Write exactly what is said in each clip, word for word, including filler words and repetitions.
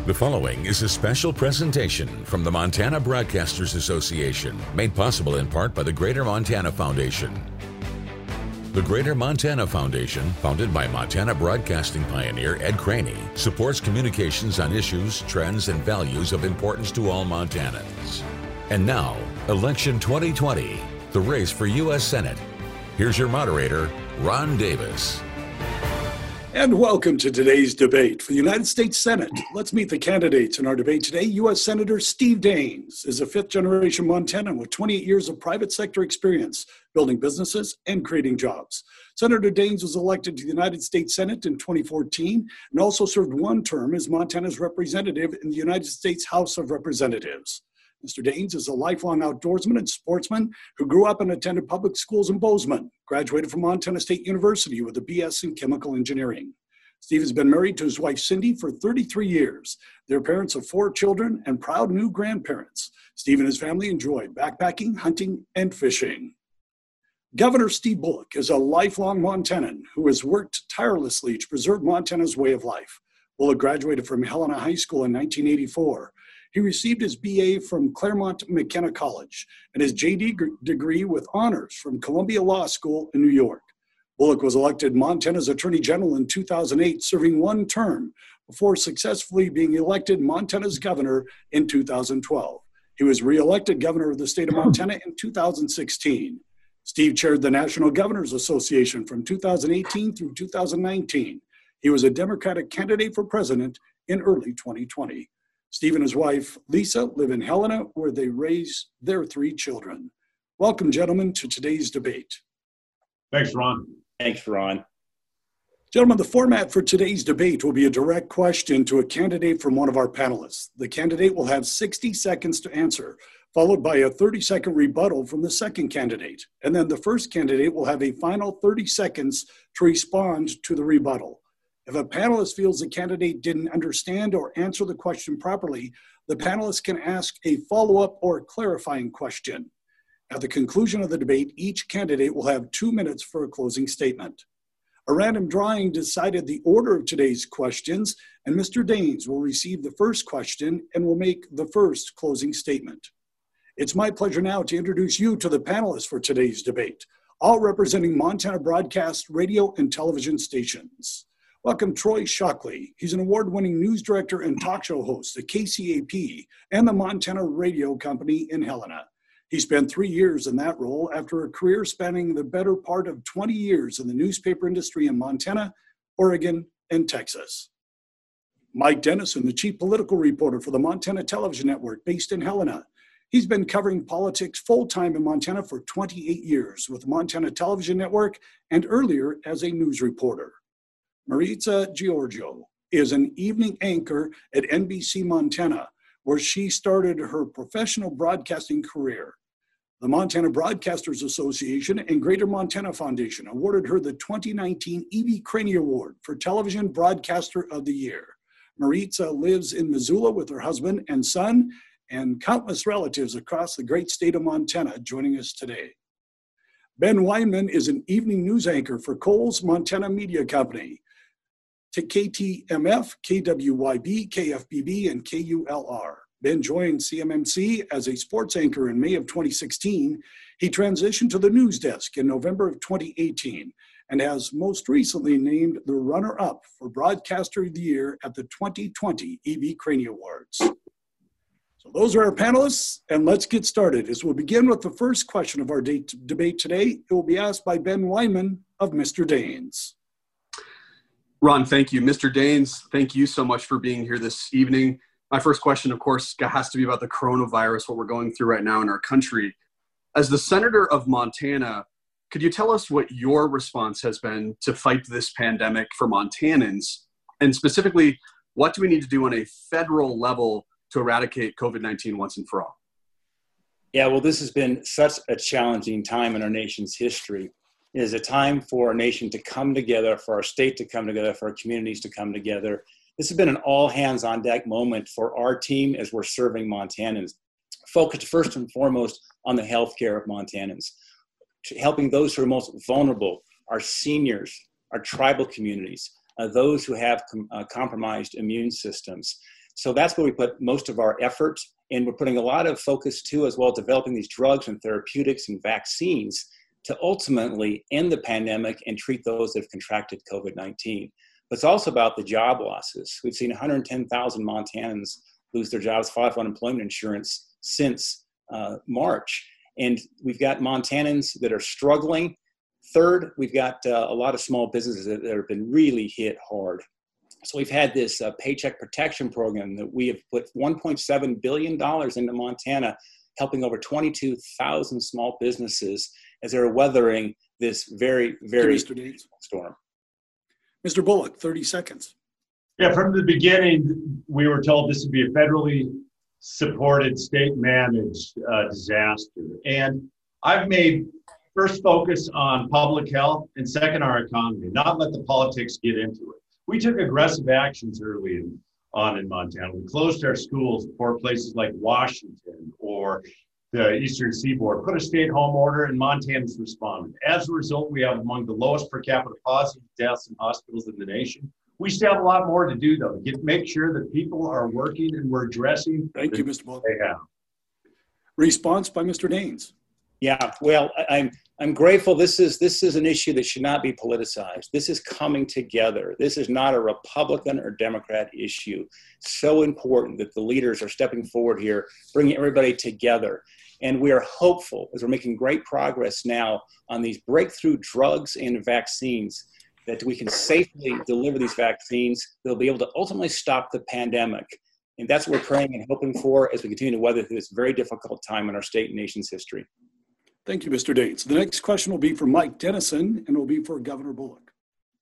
The following is a special presentation from the Montana Broadcasters Association, made possible in part by the Greater Montana Foundation. The Greater Montana Foundation, founded by Montana broadcasting pioneer Ed Craney, supports communications on issues, trends, and values of importance to all Montanans. And now, Election twenty twenty, the race for U S Senate. Here's your moderator, Ron Davis. And welcome to today's debate for the United States Senate. Let's meet the candidates in our debate today. U S Senator Steve Daines is a fifth-generation Montanan with twenty-eight years of private sector experience building businesses and creating jobs. Senator Daines was elected to the United States Senate in twenty fourteen and also served one term as Montana's representative in the United States House of Representatives. Mister Daines is a lifelong outdoorsman and sportsman who grew up and attended public schools in Bozeman, graduated from Montana State University with a B S in chemical engineering. Steve has been married to his wife Cindy for thirty-three years. They're parents of four children and proud new grandparents. Steve and his family enjoy backpacking, hunting, and fishing. Governor Steve Bullock is a lifelong Montanan who has worked tirelessly to preserve Montana's way of life. Bullock graduated from Helena High School in nineteen eighty-four. He received his B A from Claremont McKenna College and his J D degree with honors from Columbia Law School in New York. Bullock was elected Montana's Attorney General in two thousand eight, serving one term before successfully being elected Montana's governor in two thousand twelve. He was re-elected governor of the state of Montana in two thousand sixteen. Steve chaired the National Governors Association from two thousand eighteen through two thousand nineteen. He was a Democratic candidate for president in early twenty twenty. Steve and his wife, Lisa, live in Helena, where they raise their three children. Welcome, gentlemen, to today's debate. Thanks, Ron. Thanks, Ron. Gentlemen, the format for today's debate will be a direct question to a candidate from one of our panelists. The candidate will have sixty seconds to answer, followed by a thirty-second rebuttal from the second candidate. And then the first candidate will have a final thirty seconds to respond to the rebuttal. If a panelist feels the candidate didn't understand or answer the question properly, the panelist can ask a follow-up or clarifying question. At the conclusion of the debate, each candidate will have two minutes for a closing statement. A random drawing decided the order of today's questions, and Mister Daines will receive the first question and will make the first closing statement. It's my pleasure now to introduce you to the panelists for today's debate, all representing Montana broadcast radio and television stations. Welcome, Troy Shockley. He's an award-winning news director and talk show host at K C A P and the Montana Radio Company in Helena. He spent three years in that role after a career spanning the better part of twenty years in the newspaper industry in Montana, Oregon, and Texas. Mike Dennison, the chief political reporter for the Montana Television Network based in Helena. He's been covering politics full-time in Montana for twenty-eight years with the Montana Television Network and earlier as a news reporter. Maritza Giorgio is an evening anchor at N B C Montana, where she started her professional broadcasting career. The Montana Broadcasters Association and Greater Montana Foundation awarded her the twenty nineteen Evie Craney Award for Television Broadcaster of the Year. Maritza lives in Missoula with her husband and son and countless relatives across the great state of Montana joining us today. Ben Weinman is an evening news anchor for Coles Montana Media Company, to K T M F, K W Y B, K F B B, and K U L R. Ben joined C M M C as a sports anchor in May of twenty sixteen. He transitioned to the news desk in November of twenty eighteen and has most recently named the runner-up for Broadcaster of the Year at the twenty twenty Evie Craney Awards. So those are our panelists, and let's get started. As we'll begin with the first question of our date debate today, it will be asked by Ben Weinman of Mister Daines. Ron, thank you. Mister Daines, thank you so much for being here this evening. My first question, of course, has to be about the coronavirus, what we're going through right now in our country. As the Senator of Montana, could you tell us what your response has been to fight this pandemic for Montanans? And specifically, what do we need to do on a federal level to eradicate COVID nineteen once and for all? Yeah, well, this has been such a challenging time in our nation's history. It is a time for our nation to come together, for our state to come together, for our communities to come together. This has been an all-hands-on-deck moment for our team as we're serving Montanans, focused first and foremost on the healthcare of Montanans, helping those who are most vulnerable, our seniors, our tribal communities, uh, those who have com- uh, compromised immune systems. So that's where we put most of our effort. And we're putting a lot of focus too, as well, developing these drugs and therapeutics and vaccines to ultimately end the pandemic and treat those that have contracted COVID nineteen. But it's also about the job losses. We've seen one hundred ten thousand Montanans lose their jobs, file for unemployment insurance since uh, March. And we've got Montanans that are struggling. Third, we've got uh, a lot of small businesses that, that have been really hit hard. So we've had this uh, Paycheck Protection Program that we have put one point seven billion dollars into Montana, helping over twenty-two thousand small businesses as they're weathering this very, very storm. Mister Bullock, thirty seconds. Yeah, from the beginning, we were told this would be a federally supported, state-managed uh, disaster. And I've made first focus on public health and second, our economy, not let the politics get into it. We took aggressive actions early in, on in Montana. We closed our schools for places like Washington or the Eastern Seaboard, put a stay-at-home order, and Montanans responded. As a result, we have among the lowest per capita positive deaths in hospitals in the nation. We still have a lot more to do, though, to get, make sure that people are working and we're addressing. Thank you, Mister Bullock. They have. Response by Mister Daines. Yeah, well, I'm I'm grateful. This is this is an issue that should not be politicized. This is coming together. This is not a Republican or Democrat issue. So important that the leaders are stepping forward here, bringing everybody together. And we are hopeful, as we're making great progress now on these breakthrough drugs and vaccines, that we can safely deliver these vaccines. They'll be able to ultimately stop the pandemic. And that's what we're praying and hoping for as we continue to weather through this very difficult time in our state and nation's history. Thank you, Mister Daines. The next question will be for Mike Dennison, and it will be for Governor Bullock.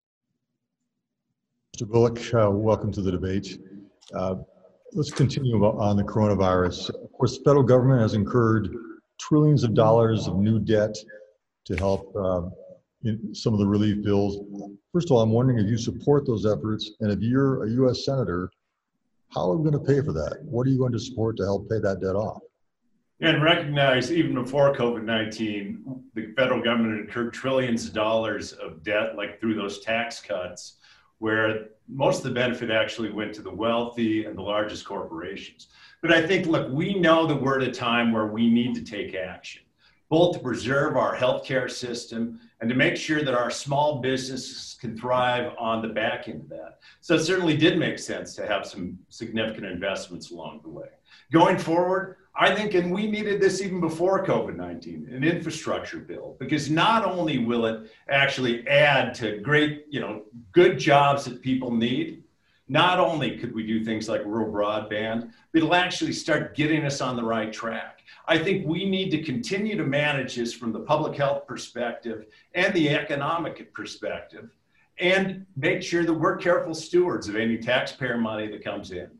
Mister Bullock, uh, welcome to the debate. Uh, let's continue on the coronavirus. Of course, the federal government has incurred trillions of dollars of new debt to help uh, in some of the relief bills. First of all, I'm wondering if you support those efforts, and if you're a U S Senator, how are we going to pay for that? What are you going to support to help pay that debt off? And recognize even before COVID nineteen, the federal government incurred trillions of dollars of debt, like through those tax cuts, where most of the benefit actually went to the wealthy and the largest corporations. But I think, look, we know that we're at a time where we need to take action, both to preserve our healthcare system and to make sure that our small businesses can thrive on the back end of that. So it certainly did make sense to have some significant investments along the way. Going forward, I think, and we needed this even before COVID nineteen, an infrastructure bill, because not only will it actually add to great, you know, good jobs that people need, not only could we do things like rural broadband, but it'll actually start getting us on the right track. I think we need to continue to manage this from the public health perspective and the economic perspective, and make sure that we're careful stewards of any taxpayer money that comes in.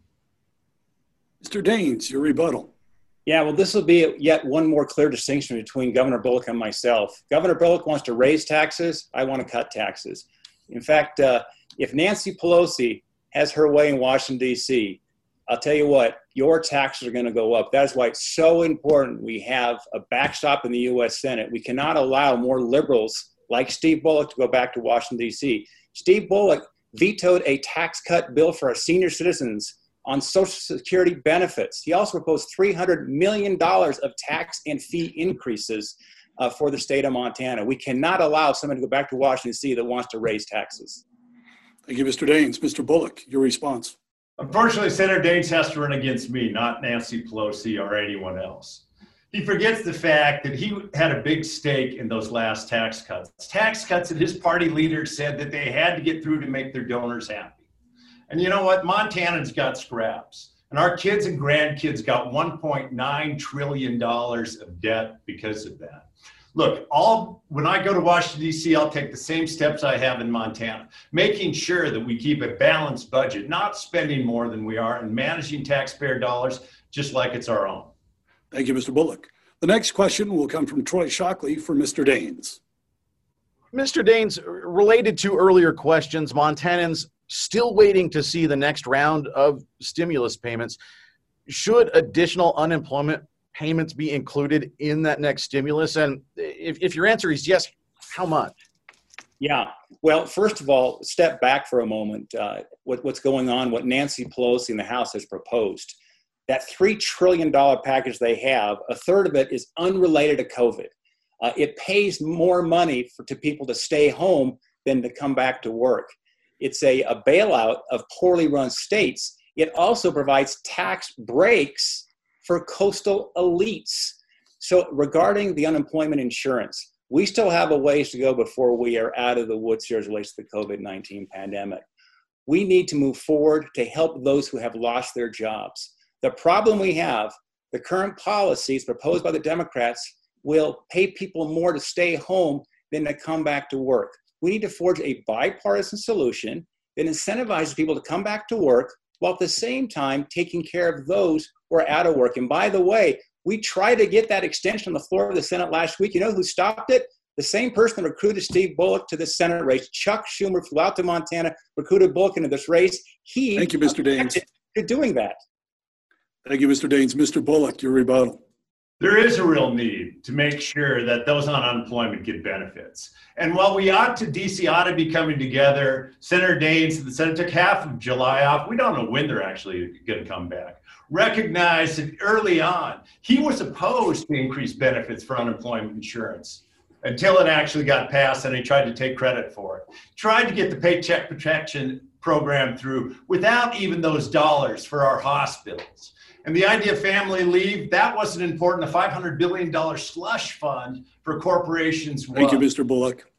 Mister Daines, your rebuttal. Yeah, well, this will be yet one more clear distinction between Governor Bullock and myself. Governor Bullock wants to raise taxes. I want to cut taxes. In fact, uh, if Nancy Pelosi has her way in Washington, D C, I'll tell you what, your taxes are going to go up. That is why it's so important we have a backstop in the U S Senate. We cannot allow more liberals like Steve Bullock to go back to Washington, D C. Steve Bullock vetoed a tax cut bill for our senior citizens on Social Security benefits. He also proposed three hundred million dollars of tax and fee increases uh, for the state of Montana. We cannot allow someone to go back to Washington, D C that wants to raise taxes. Thank you, Mister Daines. Mister Bullock, your response. Unfortunately, Senator Daines has to run against me, not Nancy Pelosi or anyone else. He forgets the fact that he had a big stake in those last tax cuts. Tax cuts that his party leaders said that they had to get through to make their donors happy. And you know what? Montanans got scraps. And our kids and grandkids got one point nine trillion dollars of debt because of that. Look, all when I go to Washington, D C, I'll take the same steps I have in Montana, making sure that we keep a balanced budget, not spending more than we are, and managing taxpayer dollars just like it's our own. Thank you, Mister Bullock. The next question will come from Troy Shockley for Mister Daines. Mister Daines, related to earlier questions, Montanans still waiting to see the next round of stimulus payments. Should additional unemployment payments be included in that next stimulus? And if, if your answer is yes, how much? Yeah, well, first of all, step back for a moment. Uh, what, what's going on, what Nancy Pelosi in the House has proposed. That three trillion dollars package they have, a third of it is unrelated to COVID. Uh, it pays more money for, to people to stay home than to come back to work. It's a, a bailout of poorly run states. It also provides tax breaks for coastal elites. So regarding the unemployment insurance, we still have a ways to go before we are out of the woods here as it relates to the COVID nineteen pandemic. We need to move forward to help those who have lost their jobs. The problem we have, the current policies proposed by the Democrats will pay people more to stay home than to come back to work. We need to forge a bipartisan solution that incentivizes people to come back to work while at the same time taking care of those who are out of work. And by the way, we tried to get that extension on the floor of the Senate last week. You know who stopped it? The same person that recruited Steve Bullock to the Senate race. Chuck Schumer flew out to Montana, recruited Bullock into this race. He Thank you, Mister Daines. For doing that. Thank you, Mister Daines. Mister Bullock, your rebuttal. There is a real need to make sure that those on unemployment get benefits. And while we ought to, D C ought to be coming together, Senator Daines, the Senate took half of July off. We don't know when they're actually going to come back. Recognize that early on, he was opposed to increased benefits for unemployment insurance until it actually got passed and he tried to take credit for it. Tried to get the Paycheck Protection Program through without even those dollars for our hospitals. And the idea of family leave, that wasn't important. The five hundred billion dollars slush fund for corporations was. Thank you, Mister Bullock.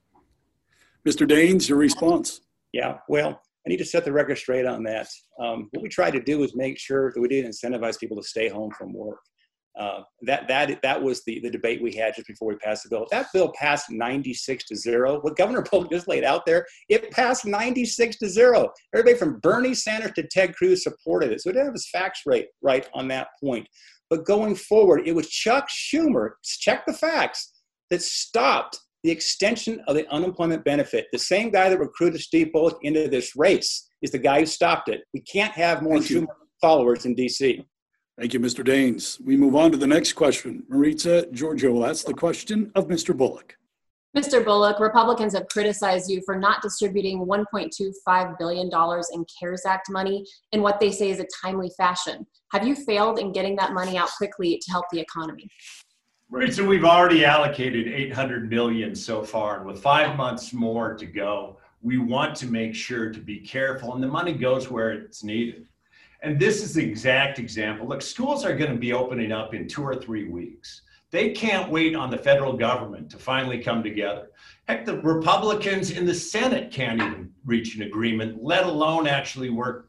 Mister Daines, your response. Yeah, well, I need to set the record straight on that. Um, what we tried to do is make sure that we didn't incentivize people to stay home from work. Uh, that that that was the, the debate we had just before we passed the bill. That bill passed ninety-six to zero. What Governor Bullock just laid out there, it passed ninety-six to zero. Everybody from Bernie Sanders to Ted Cruz supported it. So it didn't have his facts right, right on that point. But going forward, it was Chuck Schumer, check the facts, that stopped the extension of the unemployment benefit. The same guy that recruited Steve Bullock into this race is the guy who stopped it. We can't have more Schumer followers in D C. Thank you, Mister Daines. We move on to the next question. Maritza Giorgio will ask the question of Mister Bullock. Mister Bullock, Republicans have criticized you for not distributing one point two five billion dollars in CARES Act money in what they say is a timely fashion. Have you failed in getting that money out quickly to help the economy? Right, so we've already allocated eight hundred million dollars so far, and with five months more to go, we want to make sure to be careful, and the money goes where it's needed. And this is the exact example. Look, schools are going to be opening up in two or three weeks. They can't wait on the federal government to finally come together. Heck, the Republicans in the Senate can't even reach an agreement, let alone actually work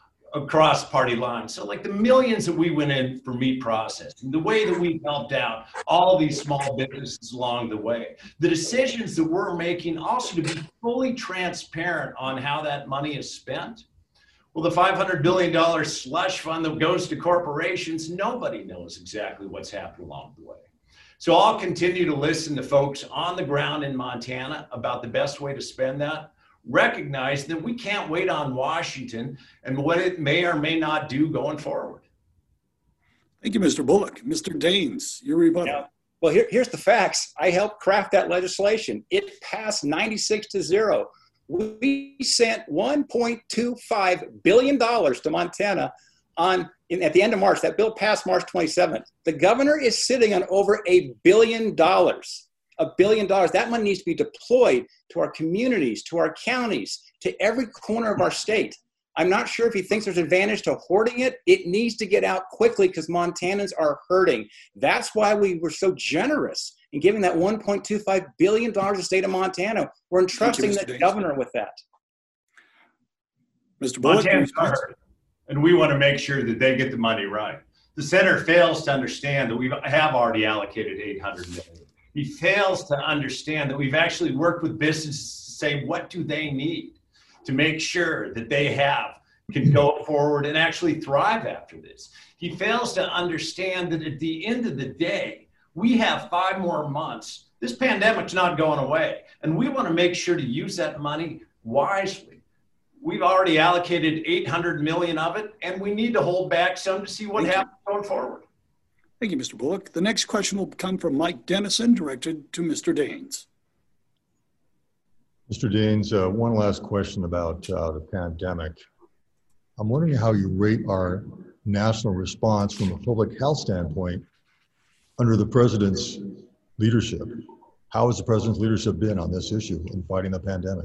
across party lines. So like the millions that we went in for meat processing, the way that we helped out all these small businesses along the way, the decisions that we're making also to be fully transparent on how that money is spent. Well, the five hundred billion dollars slush fund that goes to corporations, nobody knows exactly what's happened along the way. So I'll continue to listen to folks on the ground in Montana about the best way to spend that. Recognize that we can't wait on Washington and what it may or may not do going forward. Thank you, Mister Bullock. Mister Daines, your rebuttal. Yeah. Well, here, here's the facts. I helped craft that legislation. It passed ninety-six to zero. We sent one point two five billion dollars to Montana on in, at the end of March. That bill passed March twenty-seventh. The governor is sitting on over a billion dollars. A billion dollars. That money needs to be deployed to our communities, to our counties, to every corner of our state. I'm not sure if he thinks there's advantage to hoarding it. It needs to get out quickly because Montanans are hurting. That's why we were so generous in giving that one point two five billion dollars to the state of Montana. We're entrusting the governor with that. Mister Bullock, Montanans are hurting, and we want to make sure that they get the money right. The senator fails to understand that we have already allocated eight hundred million dollars. He fails to understand that we've actually worked with businesses to say, what do they need to make sure that they have, can go forward and actually thrive after this. He fails to understand that at the end of the day, we have five more months. This pandemic's not going away, and we want to make sure to use that money wisely. We've already allocated eight hundred million dollars of it, and we need to hold back some to see what Thank happens you. going forward. Thank you, Mister Bullock. The next question will come from Mike Dennison, directed to Mister Daines. Mister Daines, uh, one last question about uh, the pandemic. I'm wondering how you rate our national response from a public health standpoint under the president's leadership. How has the president's leadership been on this issue in fighting the pandemic?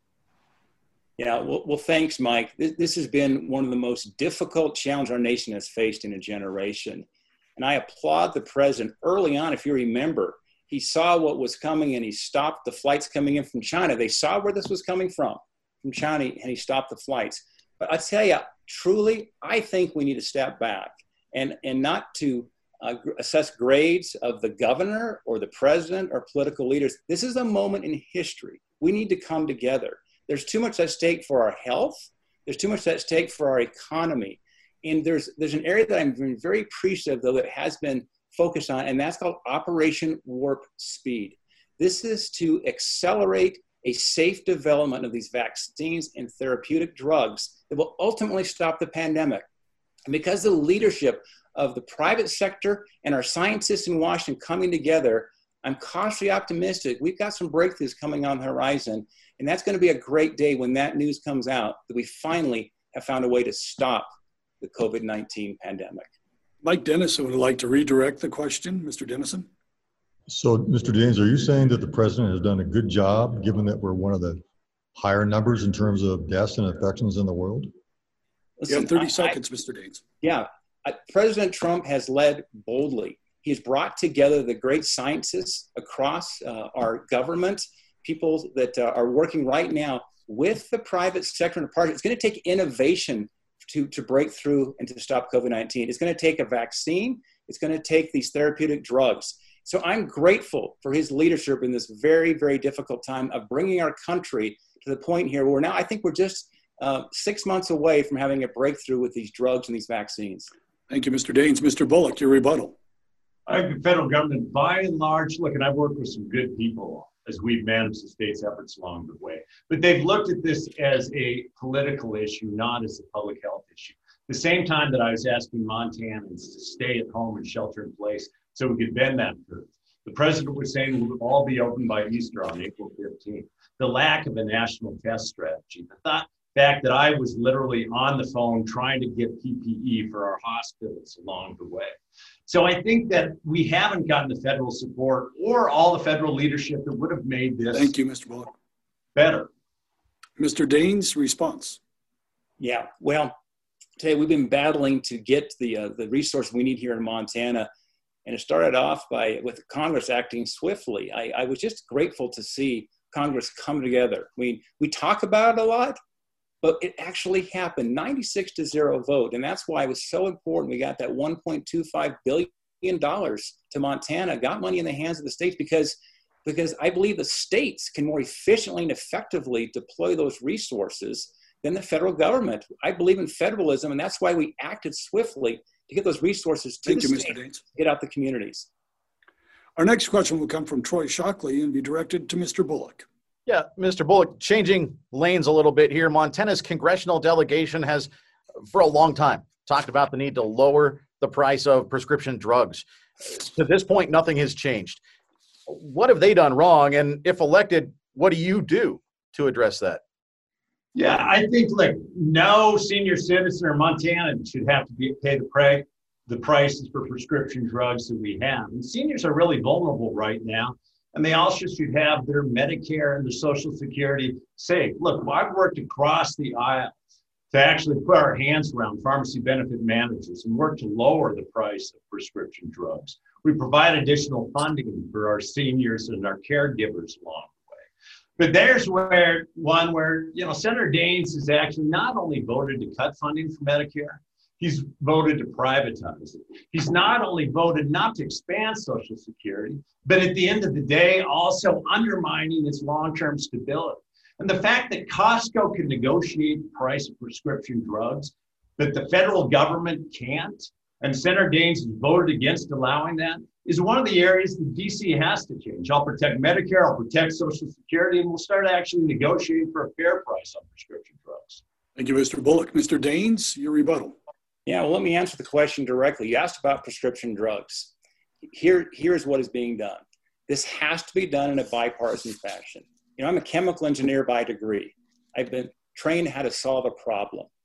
Yeah, well, well thanks, Mike. This, this has been one of the most difficult challenges our nation has faced in a generation. And I applaud the president early on. If you remember, he saw what was coming and he stopped the flights coming in from China. They saw where this was coming from, from China, and he stopped the flights. But I tell you, truly, I think we need to step back and, and not to uh, assess grades of the governor or the president or political leaders. This is a moment in history. We need to come together. There's too much at stake for our health. There's too much at stake for our economy. And there's, there's an area that I'm very appreciative, though, that has been focused on, and that's called Operation Warp Speed. This is to accelerate a safe development of these vaccines and therapeutic drugs that will ultimately stop the pandemic. And because of the leadership of the private sector and our scientists in Washington coming together, I'm cautiously optimistic. We've got some breakthroughs coming on the horizon, and that's going to be a great day when that news comes out that we finally have found a way to stop the COVID nineteen pandemic. Mike Dennison would like to redirect the question. Mister Dennison? So, Mister Daines, are you saying that the president has done a good job, given that we're one of the higher numbers in terms of deaths and infections in the world? Listen, you have thirty I, seconds, I, Mister Daines. Yeah. I, President Trump has led boldly. He's brought together the great scientists across uh, our government, people that uh, are working right now with the private sector and the party. It's going to take innovation to, to break through and to stop COVID nineteen. It's going to take a vaccine. It's going to take these therapeutic drugs. So I'm grateful for his leadership in this very, very difficult time of bringing our country to the point here where now I think we're just uh, six months away from having a breakthrough with these drugs and these vaccines. Thank you, Mister Daines. Mister Bullock, your rebuttal. I think the federal government, by and large, look, and I've worked with some good people as we've managed the state's efforts along the way, but they've looked at this as a political issue, not as a public health issue. The same time that I was asking Montanans to stay at home and shelter in place so we could bend that curve, the president was saying we'll all be open by Easter on April fifteenth. The lack of a national test strategy, the thought, fact that I was literally on the phone trying to get P P E for our hospitals along the way. So I think that we haven't gotten the federal support or all the federal leadership that would have made this Thank you, Mister Bullock. better. Mister Daines, response. Yeah, well, today we've been battling to get the uh, the resources we need here in Montana. And it started off by with Congress acting swiftly. I, I was just grateful to see Congress come together. I mean, we talk about it a lot, but it actually happened, ninety-six to zero vote. And that's why it was so important. We got that one point two five billion dollars to Montana, got money in the hands of the states because, because I believe the states can more efficiently and effectively deploy those resources than the federal government. I believe in federalism, and that's why we acted swiftly to get those resources to Thank the you, states, Mister Daines. get out the communities. Our next question will come from Troy Shockley and be directed to Mister Bullock. Yeah, Mister Bullock, changing lanes a little bit here. Montana's congressional delegation has, for a long time, talked about the need to lower the price of prescription drugs. To this point, nothing has changed. What have they done wrong? And if elected, what do you do to address that? Yeah, I think like no senior citizen or Montanan should have to be, pay the price the prices for prescription drugs that we have. And seniors are really vulnerable right now. And they also should have their Medicare and their Social Security safe. Look, I've worked across the aisle to actually put our hands around pharmacy benefit managers and work to lower the price of prescription drugs. We provide additional funding for our seniors and our caregivers along the way. But there's where one where, you know, Senator Daines has actually not only voted to cut funding for Medicare, he's voted to privatize it. He's not only voted not to expand Social Security, but at the end of the day, also undermining its long-term stability. And the fact that Costco can negotiate the price of prescription drugs, but the federal government can't, and Senator Daines has voted against allowing that, is one of the areas that D C has to change. I'll protect Medicare, I'll protect Social Security, and we'll start actually negotiating for a fair price on prescription drugs. Thank you, Mister Bullock. Mister Daines, your rebuttal. Yeah, well, let me answer the question directly. You asked about prescription drugs. Here, here's what is being done. This has to be done in a bipartisan fashion. You know, I'm a chemical engineer by degree. I've been trained how to solve a problem.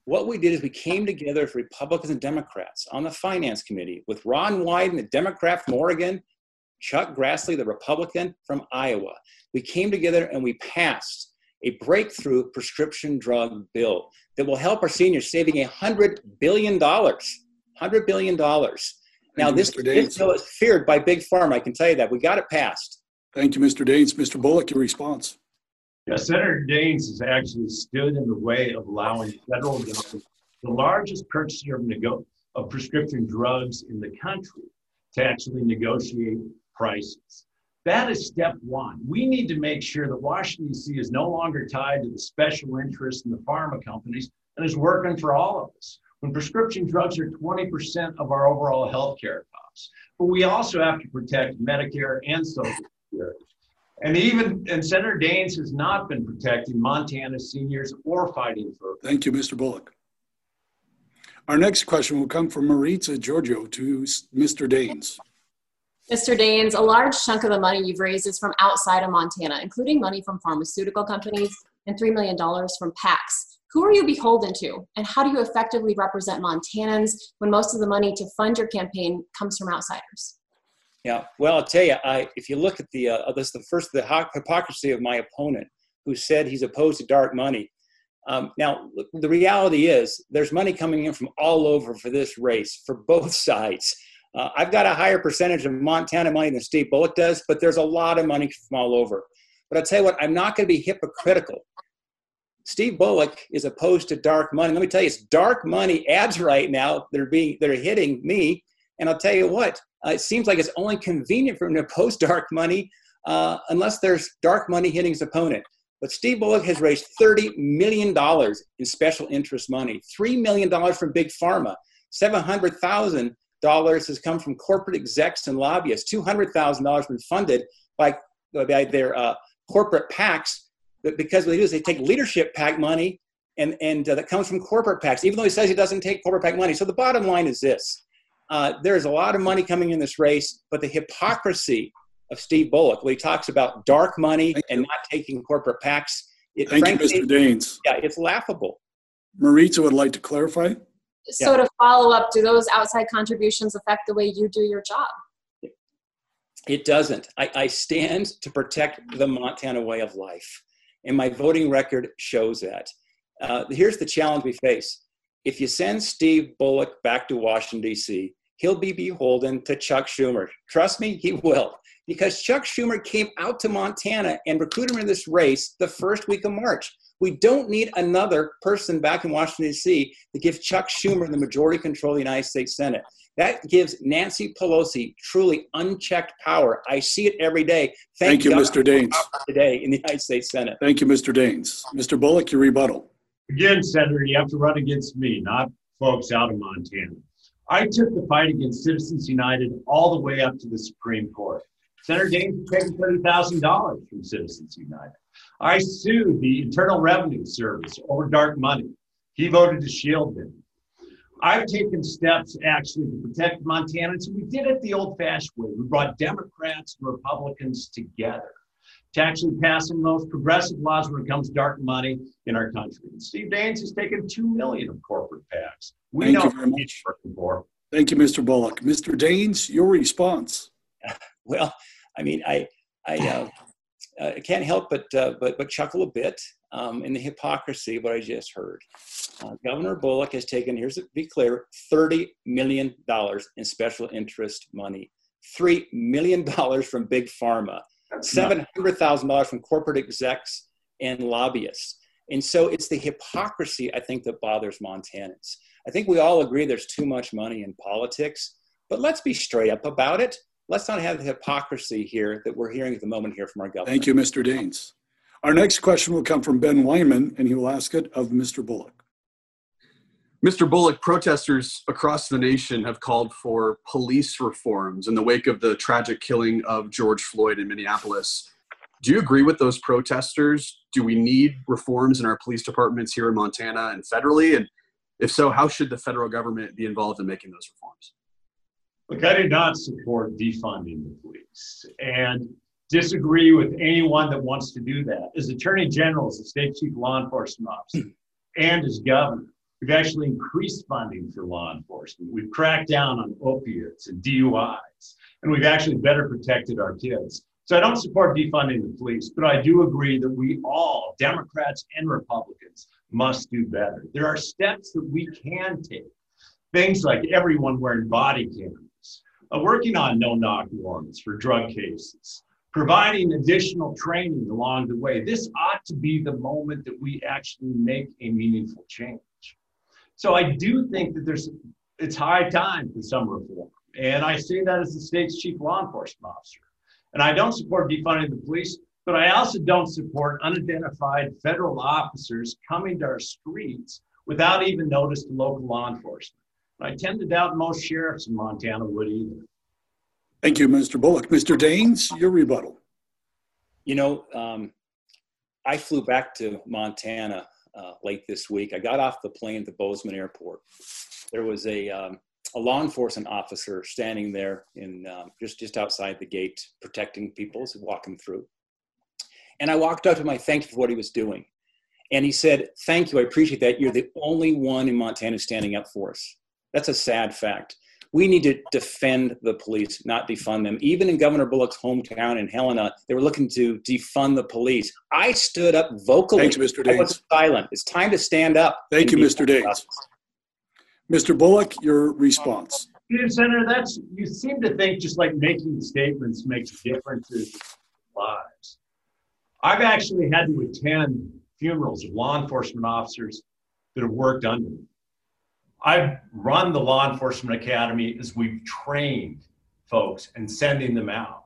what we did is we came together as Republicans and Democrats on the Finance Committee with Ron Wyden, the Democrat from Oregon, Chuck Grassley, the Republican from Iowa. We came together and we passed a breakthrough prescription drug bill that will help our seniors, saving one hundred billion dollars. one hundred billion dollars. Now, this, this bill is feared by Big Pharma. I can tell you that. We got it passed. Thank you, Mister Daines. Mister Bullock, your response. Yeah, Senator Daines has actually stood in the way of allowing federal government, the largest purchaser of, nego- of prescription drugs in the country, to actually negotiate prices. That is step one. We need to make sure that Washington, D C is no longer tied to the special interests in the pharma companies and is working for all of us. When prescription drugs are twenty percent of our overall healthcare costs. But we also have to protect Medicare and Social Security. And even, and Senator Daines has not been protecting Montana's seniors or fighting for. Thank you, Mister Bullock. Our next question will come from Maritza Giorgio to Mister Daines. Mister Daines, a large chunk of the money you've raised is from outside of Montana, including money from pharmaceutical companies and three million dollars from PACs. Who are you beholden to, and how do you effectively represent Montanans when most of the money to fund your campaign comes from outsiders? Yeah, well, I'll tell you, I, if you look at the, uh, this the first, the hypocrisy of my opponent who said he's opposed to dark money. Um, now, the reality is there's money coming in from all over for this race, for both sides. Uh, I've got a higher percentage of Montana money than Steve Bullock does, but there's a lot of money from all over. But I'll tell you what, I'm not going to be hypocritical. Steve Bullock is opposed to dark money. Let me tell you, it's dark money ads right now that are being, that are hitting me. And I'll tell you what, uh, it seems like it's only convenient for him to oppose dark money uh, unless there's dark money hitting his opponent. But Steve Bullock has raised thirty million dollars in special interest money, three million dollars from Big Pharma, seven hundred thousand dollars has come from corporate execs and lobbyists, two hundred thousand dollars been funded by, by their uh, corporate PACs, because what they do is they take leadership PAC money and, and uh, that comes from corporate PACs, even though he says he doesn't take corporate PAC money. So the bottom line is this. Uh, there's a lot of money coming in this race, but the hypocrisy of Steve Bullock, when he talks about dark money Thank and you. not taking corporate PACs, it, Thank frankly, you, Mister Daines. Yeah, it's laughable. Maritza would like to clarify. So yeah. to follow up, do those outside contributions affect the way you do your job? It doesn't. I, I stand to protect the Montana way of life, and my voting record shows that. Uh, here's the challenge we face. If you send Steve Bullock back to Washington, D C, he'll be beholden to Chuck Schumer. Trust me, he will. Because Chuck Schumer came out to Montana and recruited him in this race the first week of March. We don't need another person back in Washington, D C that gives Chuck Schumer the majority control of the United States Senate. That gives Nancy Pelosi truly unchecked power. I see it every day. Thank, Thank you, God Mister Daines. Today in the United States Senate. Thank you, Mister Daines. Mister Bullock, your rebuttal. Again, Senator, you have to run against me, not folks out of Montana. I took the fight against Citizens United all the way up to the Supreme Court. Senator Daines paid thirty thousand dollars from Citizens United. I sued the Internal Revenue Service over dark money. He voted to shield them. I've taken steps actually to protect Montanans. We did it the old-fashioned way. We brought Democrats and Republicans together to actually pass some of those progressive laws when it comes to dark money in our country. And Steve Daines has taken two million dollars of corporate PACs. We Thank know you very much. For. Thank you, Mister Bullock. Mister Daines, your response. Well, I mean, I I, uh, uh, can't help but, uh, but but chuckle a bit um, in the hypocrisy of what I just heard. Uh, Governor Bullock has taken, here's to be clear, thirty million dollars in special interest money, three million dollars from Big Pharma, seven hundred thousand dollars from corporate execs and lobbyists. And so it's the hypocrisy, I think, that bothers Montanans. I think we all agree there's too much money in politics, but let's be straight up about it. Let's not have the hypocrisy here that we're hearing at the moment here from our government. Thank you, Mister Daines. Our next question will come from Ben Weinman, and he will ask it of Mister Bullock. Mister Bullock, protesters across the nation have called for police reforms in the wake of the tragic killing of George Floyd in Minneapolis. Do you agree with those protesters? Do we need reforms in our police departments here in Montana and federally? And if so, how should the federal government be involved in making those reforms? Look, I do not support defunding the police and disagree with anyone that wants to do that. As Attorney General, as the state chief law enforcement officer, and as governor, We've actually increased funding for law enforcement. We've cracked down on opiates and D U Is, and we've actually better protected our kids. So I don't support defunding the police, but I do agree that we all, Democrats and Republicans, must do better. There are steps that we can take. Things like everyone wearing body cameras, uh, working on no-knock warrants for drug cases, providing additional training along the way. This ought to be the moment that we actually make a meaningful change. So I do think that there's, it's high time for some reform. And I say that as the state's chief law enforcement officer. And I don't support defunding the police, but I also don't support unidentified federal officers coming to our streets without even notice to local law enforcement. And I tend to doubt most sheriffs in Montana would either. Thank you, Mister Bullock. Mister Daines, your rebuttal. You know, um, I flew back to Montana uh, late this week. I got off the plane at the Bozeman Airport. There was a, um, a law enforcement officer standing there in um, just, just outside the gate, protecting people as we walk them through. And I walked up to him, I thanked him for what he was doing. And he said, "Thank you, I appreciate that. You're the only one in Montana standing up for us." That's a sad fact. We need to defend the police, not defund them. Even in Governor Bullock's hometown in Helena, they were looking to defund the police. I stood up vocally. Thanks, Mister Daines. I wasn't silent. It's time to stand up. Thank you, Mister Daines. Mister Bullock, your response. You know, Senator, that's, you seem to think just like making statements makes differences in lives. I've actually had to attend funerals of law enforcement officers that have worked under me. I've run the Law Enforcement Academy as we've trained folks and sending them out.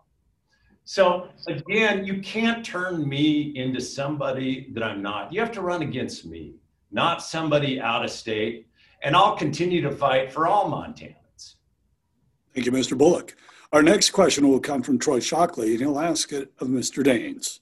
So again, you can't turn me into somebody that I'm not. You have to run against me, not somebody out of state. And I'll continue to fight for all Montanans. Thank you, Mister Bullock. Our next question will come from Troy Shockley, and he'll ask it of Mister Daines.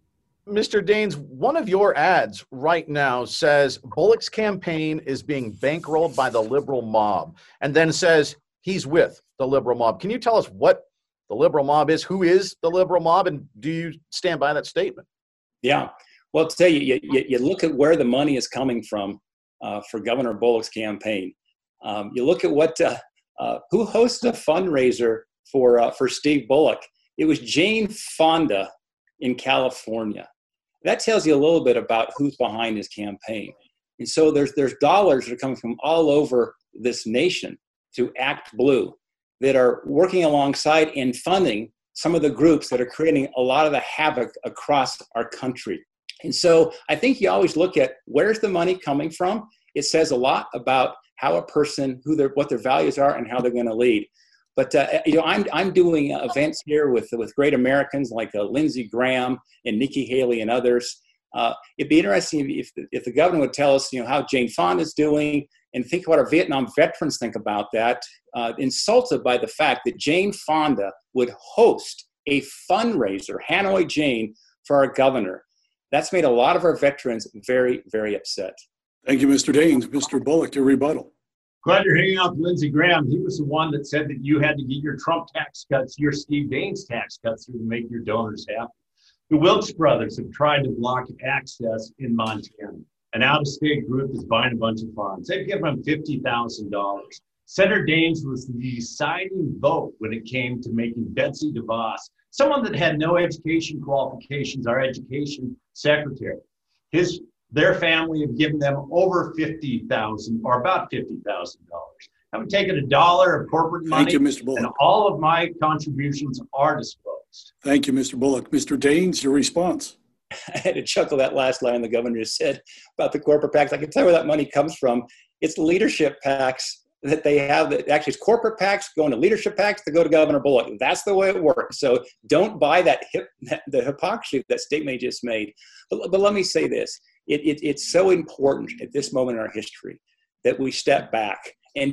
Mister Daines, one of your ads right now says Bullock's campaign is being bankrolled by the liberal mob, and then says he's with the liberal mob. Can you tell us what the liberal mob is? Who is the liberal mob, and do you stand by that statement? Yeah. Well, to tell you, you, you look at where the money is coming from uh, for Governor Bullock's campaign. Um, you look at what uh, uh, who hosted a fundraiser for uh, for Steve Bullock. It was Jane Fonda in California. That tells you a little bit about who's behind his campaign. And so there's there's dollars that are coming from all over this nation to Act Blue that are working alongside and funding some of the groups that are creating a lot of the havoc across our country. And so I think you always look at where's the money coming from. It says a lot about how a person, who their what their values are and how they're going to lead. But uh, you know, I'm I'm doing events here with with great Americans like uh, Lindsey Graham and Nikki Haley and others. Uh, it'd be interesting if if the governor would tell us, you know, how Jane Fonda is doing, and think what our Vietnam veterans think about that. Uh, insulted by the fact that Jane Fonda would host a fundraiser, Hanoi Jane, for our governor. That's made a lot of our veterans very, very upset. Thank you, Mister Daines. Mister Bullock, your rebuttal. Glad you're hanging out with Lindsey Graham. He was the one that said that you had to get your Trump tax cuts, your Steve Daines tax cuts through to make your donors happy. The Wilkes brothers have tried to block access in Montana. An out-of-state group is buying a bunch of farms. They've given them fifty thousand dollars. Senator Daines was the deciding vote when it came to making Betsy DeVos, someone that had no education qualifications, our education secretary. His Their family have given them over fifty thousand dollars or about fifty thousand dollars. Haven't taken a dollar of corporate money. Thank you, Mister Bullock. And all of my contributions are disclosed. Thank you, Mister Bullock. Mister Daines, your response. I had to chuckle that last line the governor just said about the corporate PACs. I can tell you where that money comes from. It's leadership PACs that they have. That actually, it's corporate PACs going to leadership PACs to go to Governor Bullock. That's the way it works. So don't buy that, hip, that the hypocrisy of that statement he just made. But, but let me say this. It, it, it's so important at this moment in our history that we step back and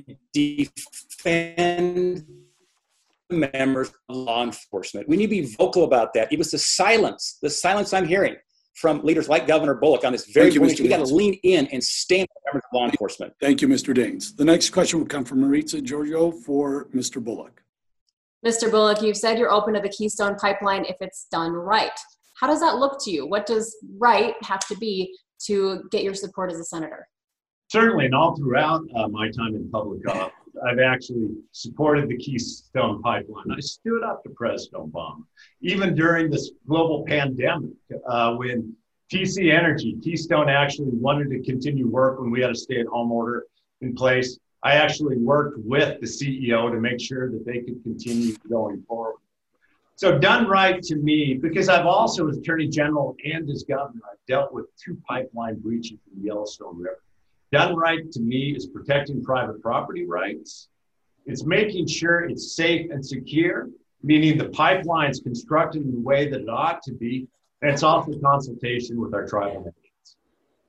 defend the members of law enforcement. We need to be vocal about that. It was the silence, the silence I'm hearing from leaders like Governor Bullock on this very you, point. We got to lean in and stand with members of law enforcement. Thank you, Mister Daines. The next question will come from Maritza Giorgio for Mister Bullock. Mister Bullock, you've said you're open to the Keystone Pipeline if it's done right. How does that look to you? What does right have to be to get your support as a senator? Certainly, and all throughout uh, my time in public office, I've actually supported the Keystone Pipeline. I stood up to President Obama, even during this global pandemic, uh, when T C Energy, Keystone actually wanted to continue work when we had a stay-at-home order in place. I actually worked with the C E O to make sure that they could continue going forward. So done right to me, because I've also, as Attorney General and as Governor, I've dealt with two pipeline breaches in the Yellowstone River. Done right to me is protecting private property rights. It's making sure it's safe and secure, meaning the pipeline is constructed in the way that it ought to be. And it's also consultation with our tribal nations.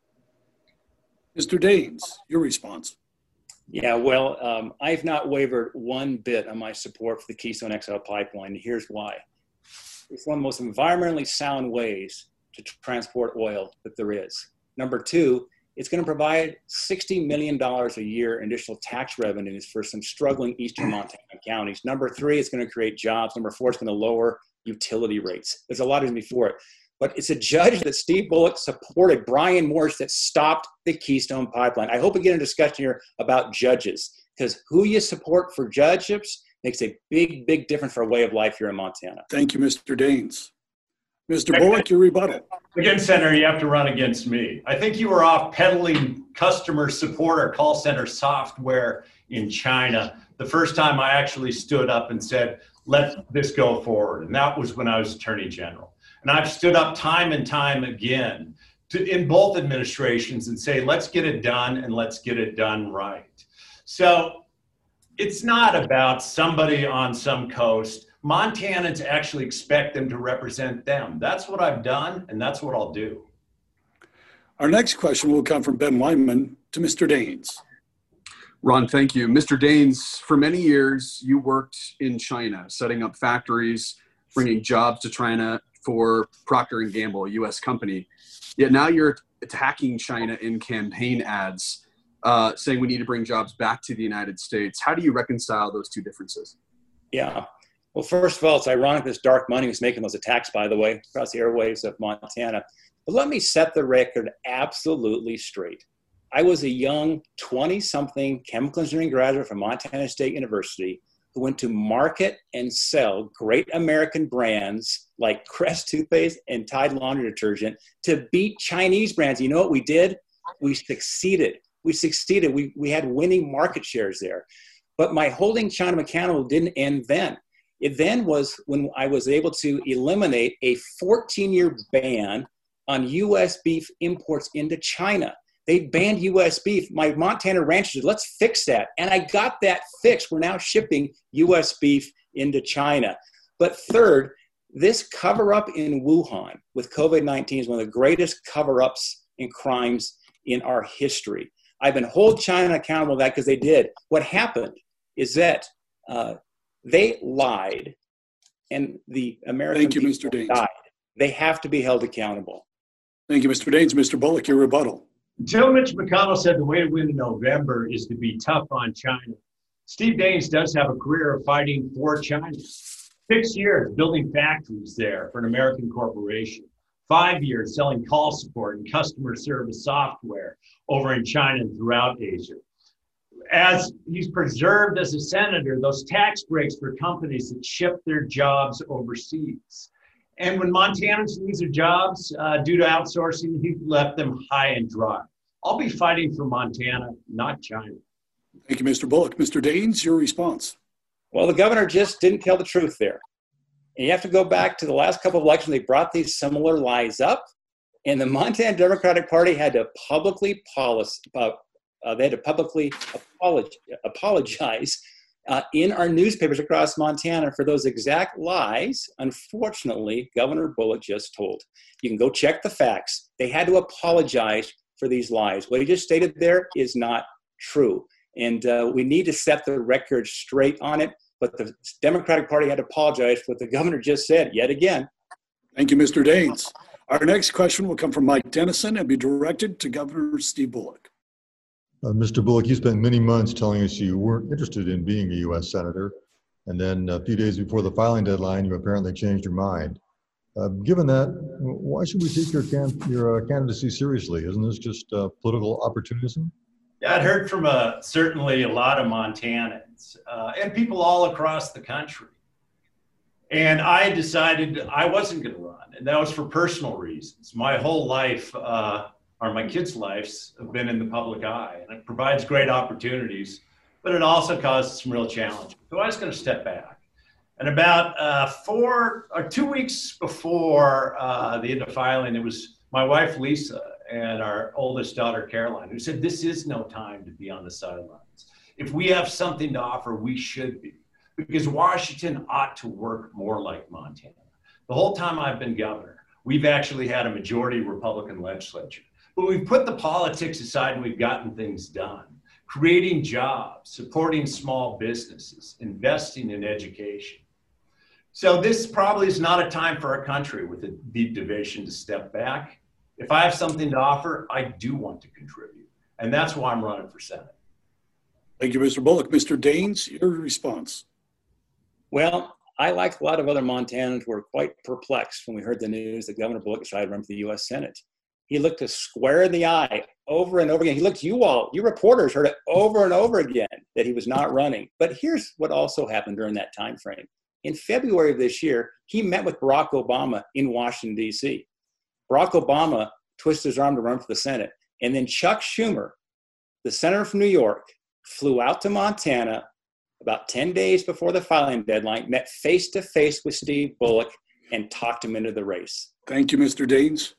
Mister Daines, your response. Yeah, well, um, I've not wavered one bit on my support for the Keystone X L pipeline. And here's why. It's one of the most environmentally sound ways to transport oil that there is. Number two, it's going to provide sixty million dollars a year in additional tax revenues for some struggling eastern Montana counties. Number three, it's going to create jobs. Number four, it's going to lower utility rates. There's a lot of reasons before it. But it's a judge that Steve Bullock supported, Brian Morse, that stopped the Keystone Pipeline. I hope we get a discussion here about judges, because who you support for judgeships makes a big, big difference for a way of life here in Montana. Thank you, Mister Daines. Mister Bullock, your rebuttal. Again, Senator, you have to run against me. I think you were off peddling customer support or call center software in China the first time I actually stood up and said, let this go forward. And that was when I was Attorney General. And I've stood up time and time again to, in both administrations and say, let's get it done and let's get it done right. So it's not about somebody on some coast. Montanans actually expect them to represent them. That's what I've done, and that's what I'll do. Our next question will come from Ben Lyman to Mister Daines. Ron, thank you. Mister Daines, for many years, you worked in China, setting up factories, bringing jobs to China for Procter and Gamble, a U S company. Yet now you're attacking China in campaign ads, uh, saying we need to bring jobs back to the United States. How do you reconcile those two differences? Yeah. Well, first of all, it's ironic this dark money was making those attacks, by the way, across the airwaves of Montana. But let me set the record absolutely straight. I was a young twenty-something chemical engineering graduate from Montana State University who went to market and sell great American brands like Crest toothpaste and Tide laundry detergent to beat Chinese brands. You know what we did? We succeeded. We succeeded. We, we had winning market shares there. But my holding China accountable didn't end then. It then was when I was able to eliminate a fourteen-year ban on U S beef imports into China. They banned U S beef. My Montana rancher said, let's fix that. And I got that fixed. We're now shipping U S beef into China. But third, this cover-up in Wuhan with COVID nineteen is one of the greatest cover-ups and crimes in our history. I've been holding China accountable for that because they did. What happened is that uh, they lied, and the American Thank you, people Mister Daines. died. They have to be held accountable. Thank you, Mister Daines. Mister Bullock, your rebuttal. Until Mitch McConnell said the way to win in November is to be tough on China, Steve Daines does have a career of fighting for China. Six years building factories there for an American corporation. Five years selling call support and customer service software over in China and throughout Asia. As he's preserved as a senator, those tax breaks for companies that ship their jobs overseas. And when Montanans lose their jobs uh, due to outsourcing, he left them high and dry. I'll be fighting for Montana, not China. Thank you, Mister Bullock. Mister Daines, your response. Well, the governor just didn't tell the truth there. And you have to go back to the last couple of elections. They brought these similar lies up, and the Montana Democratic Party had to publicly policy, uh, uh, they had to publicly apologize, apologize uh, in our newspapers across Montana for those exact lies. Unfortunately, Governor Bullock just told. You can go check the facts. They had to apologize for these lies. What he just stated there is not true. And uh, we need to set the record straight on it. But the Democratic Party had to apologize for what the governor just said yet again. Thank you, Mister Daines. Our next question will come from Mike Dennison and be directed to Governor Steve Bullock. Uh, Mister Bullock, you spent many months telling us you weren't interested in being a U S senator. And then a few days before the filing deadline, you apparently changed your mind. Uh, given that, why should we take your, can- your uh, candidacy seriously? Isn't this just uh, political opportunism? Yeah, I'd heard from a, certainly a lot of Montanans uh, and people all across the country. And I decided I wasn't going to run, and that was for personal reasons. My whole life, uh, or my kids' lives, have been in the public eye, and it provides great opportunities, but it also causes some real challenges. So I was going to step back. And about uh, four or two weeks before uh, the end of filing, it was my wife, Lisa, and our oldest daughter, Caroline, who said, this is no time to be on the sidelines. If we have something to offer, we should be. Because Washington ought to work more like Montana. The whole time I've been governor, we've actually had a majority Republican legislature. But we've put the politics aside and we've gotten things done. Creating jobs, supporting small businesses, investing in education. So this probably is not a time for our country with a deep division to step back. If I have something to offer, I do want to contribute. And that's why I'm running for Senate. Thank you, Mister Bullock. Mister Daines, your response. Well, I, like a lot of other Montanans, were quite perplexed when we heard the news that Governor Bullock decided to run for the U S Senate. He looked us square in the eye over and over again. He looked, you all, you reporters heard it over and over again that he was not running. But here's what also happened during that time frame. In February of this year, he met with Barack Obama in Washington, D C Barack Obama twisted his arm to run for the Senate. And then Chuck Schumer, the senator from New York, flew out to Montana about ten days before the filing deadline, met face-to-face with Steve Bullock, and talked him into the race. Thank you, Mister Daines.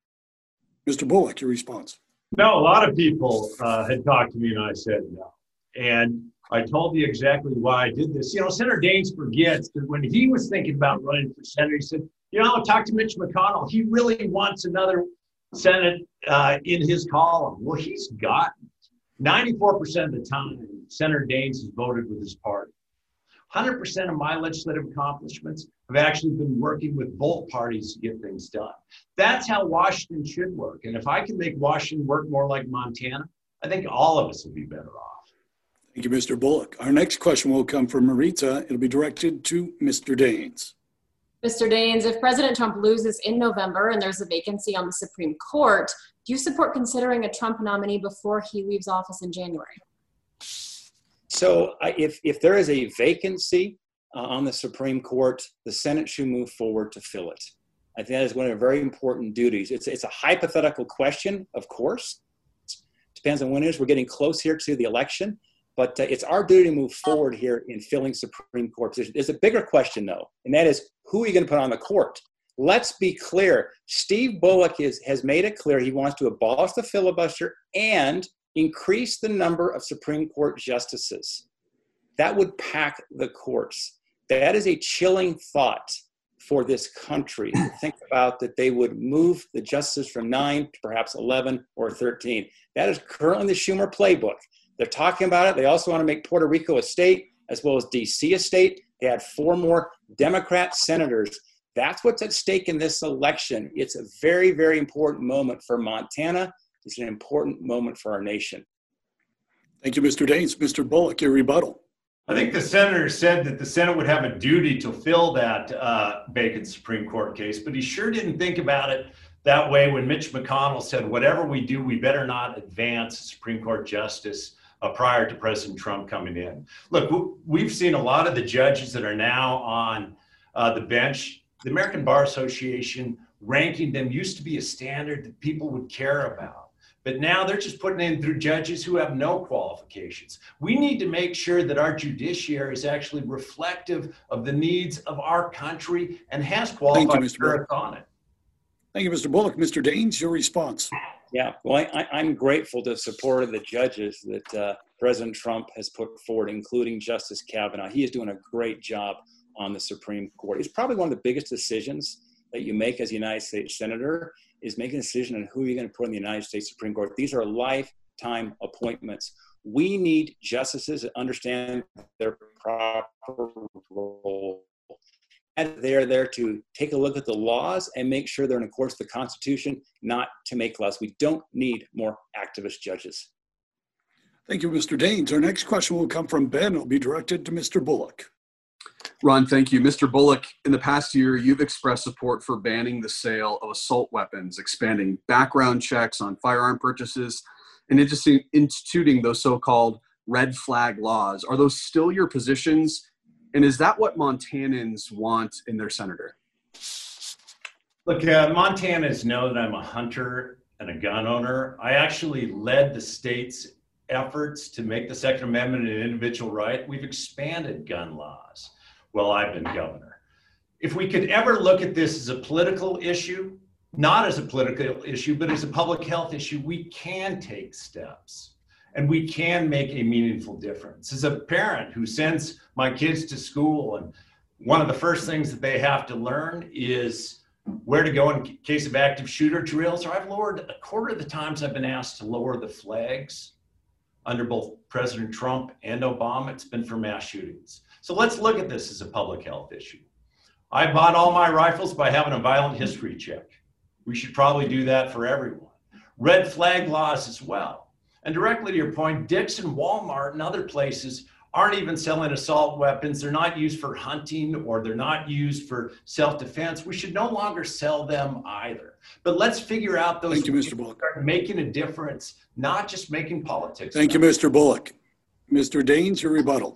Mister Bullock, your response. No, a lot of people uh, had talked to me and I said no. And I told you exactly why I did this. You know, Senator Daines forgets that when he was thinking about running for Senate, he said, you know, talk to Mitch McConnell. He really wants another Senate uh, in his column. Well, he's gotten ninety-four percent of the time, Senator Daines has voted with his party. one hundred percent of my legislative accomplishments have actually been working with both parties to get things done. That's how Washington should work. And if I can make Washington work more like Montana, I think all of us will be better off. Thank you, Mister Bullock. Our next question will come from Maritza. It'll be directed to Mister Daines. Mister Daines, if President Trump loses in November and there's a vacancy on the Supreme Court, do you support considering a Trump nominee before he leaves office in January? So I, if, if there is a vacancy uh, on the Supreme Court, the Senate should move forward to fill it. I think that is one of the very important duties. It's, it's a hypothetical question, of course. It depends on when it is. We're getting close here to the election. But uh, it's our duty to move forward here in filling Supreme Court positions. There's a bigger question, though, and that is, who are you going to put on the court? Let's be clear. Steve Bullock is, has made it clear he wants to abolish the filibuster and increase the number of Supreme Court justices. That would pack the courts. That is a chilling thought for this country. Think about that they would move the justices from nine to perhaps eleven or thirteen. That is currently the Schumer playbook. They're talking about it. They also want to make Puerto Rico a state as well as D C a state. They had four more Democrat senators. That's what's at stake in this election. It's a very, very important moment for Montana. It's an important moment for our nation. Thank you, Mister Daines. Mister Bullock, your rebuttal. I think the senator said that the Senate would have a duty to fill that uh, vacant Supreme Court case, but he sure didn't think about it that way when Mitch McConnell said, whatever we do, we better not advance a Supreme Court justice uh, prior to President Trump coming in. Look, we've seen a lot of the judges that are now on uh, the bench. The American Bar Association ranking them used to be a standard that people would care about. But now they're just putting in through judges who have no qualifications. We need to make sure that our judiciary is actually reflective of the needs of our country and has qualified jurists on it. Thank you, Mister Bullock. Mister Daines, your response. Yeah, well, I, I'm grateful to the support of the judges that uh, President Trump has put forward, including Justice Kavanaugh. He is doing a great job on the Supreme Court. It's probably one of the biggest decisions that you make as a United States Senator is making a decision on who you're going to put in the United States Supreme Court. These are lifetime appointments. We need justices that understand their proper role. And they're there to take a look at the laws and make sure they're in accordance with the Constitution, not to make laws. We don't need more activist judges. Thank you, Mister Daines. Our next question will come from Ben. It'll be directed to Mister Bullock. Ron, thank you. Mister Bullock, in the past year, you've expressed support for banning the sale of assault weapons, expanding background checks on firearm purchases, and instituting those so-called red flag laws. Are those still your positions? And is that what Montanans want in their senator? Look, uh, Montanans know that I'm a hunter and a gun owner. I actually led the state's efforts to make the Second Amendment an individual right. We've expanded gun laws while I've been governor. If we could ever look at this as a political issue, not as a political issue, but as a public health issue, we can take steps and we can make a meaningful difference. As a parent who sends my kids to school, and one of the first things that they have to learn is where to go in case of active shooter drills, or I've lowered a quarter of the times I've been asked to lower the flags under both President Trump and Obama, it's been for mass shootings. So let's look at this as a public health issue. I bought all my rifles by having a violent history check. We should probably do that for everyone. Red flag laws as well. And directly to your point, Dick's and Walmart and other places aren't even selling assault weapons. They're not used for hunting, or they're not used for self-defense. We should no longer sell them either. But let's figure out those. Thank you, Mister Bullock. Start making a difference, not just making politics. Thank you, Mister Bullock. Mister Daines, your rebuttal.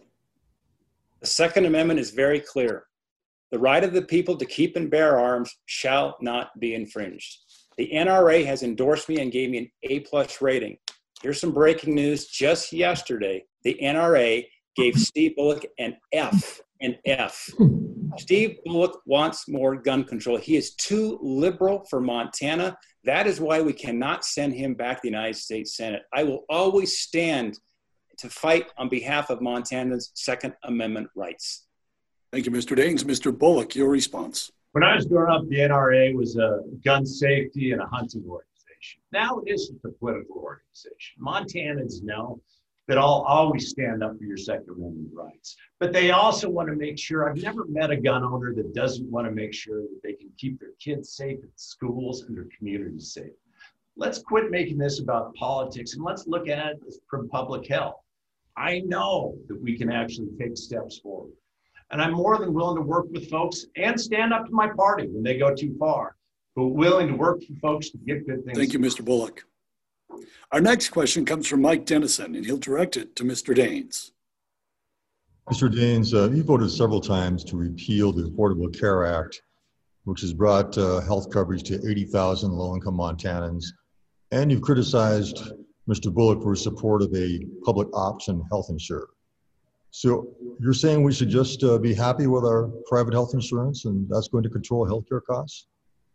The Second Amendment is very clear. The right of the people to keep and bear arms shall not be infringed. The N R A has endorsed me and gave me an A plus rating. Here's some breaking news. Just yesterday, the N R A gave Steve Bullock an F, an F. Steve Bullock wants more gun control. He is too liberal for Montana. That is why we cannot send him back to the United States Senate. I will always stand to fight on behalf of Montana's Second Amendment rights. Thank you, Mister Daines. Mister Bullock, your response. When I was growing up, the N R A was a gun safety and a hunting organization. Now it isn't a political organization. Montanans know that I'll always stand up for your Second Amendment rights. But they also want to make sure, I've never met a gun owner that doesn't want to make sure that they can keep their kids safe at schools and their communities safe. Let's quit making this about politics and let's look at it from public health. I know that we can actually take steps forward. And I'm more than willing to work with folks and stand up to my party when they go too far, but willing to work for folks to get good things. Thank you, Mister Bullock. Our next question comes from Mike Dennison, and he'll direct it to Mister Daines. Mister Daines, uh, you voted several times to repeal the Affordable Care Act, which has brought uh, health coverage to eighty thousand low-income Montanans, and you've criticized Mister Bullock for his support of a public option health insurer. So you're saying we should just uh, be happy with our private health insurance, and that's going to control healthcare costs?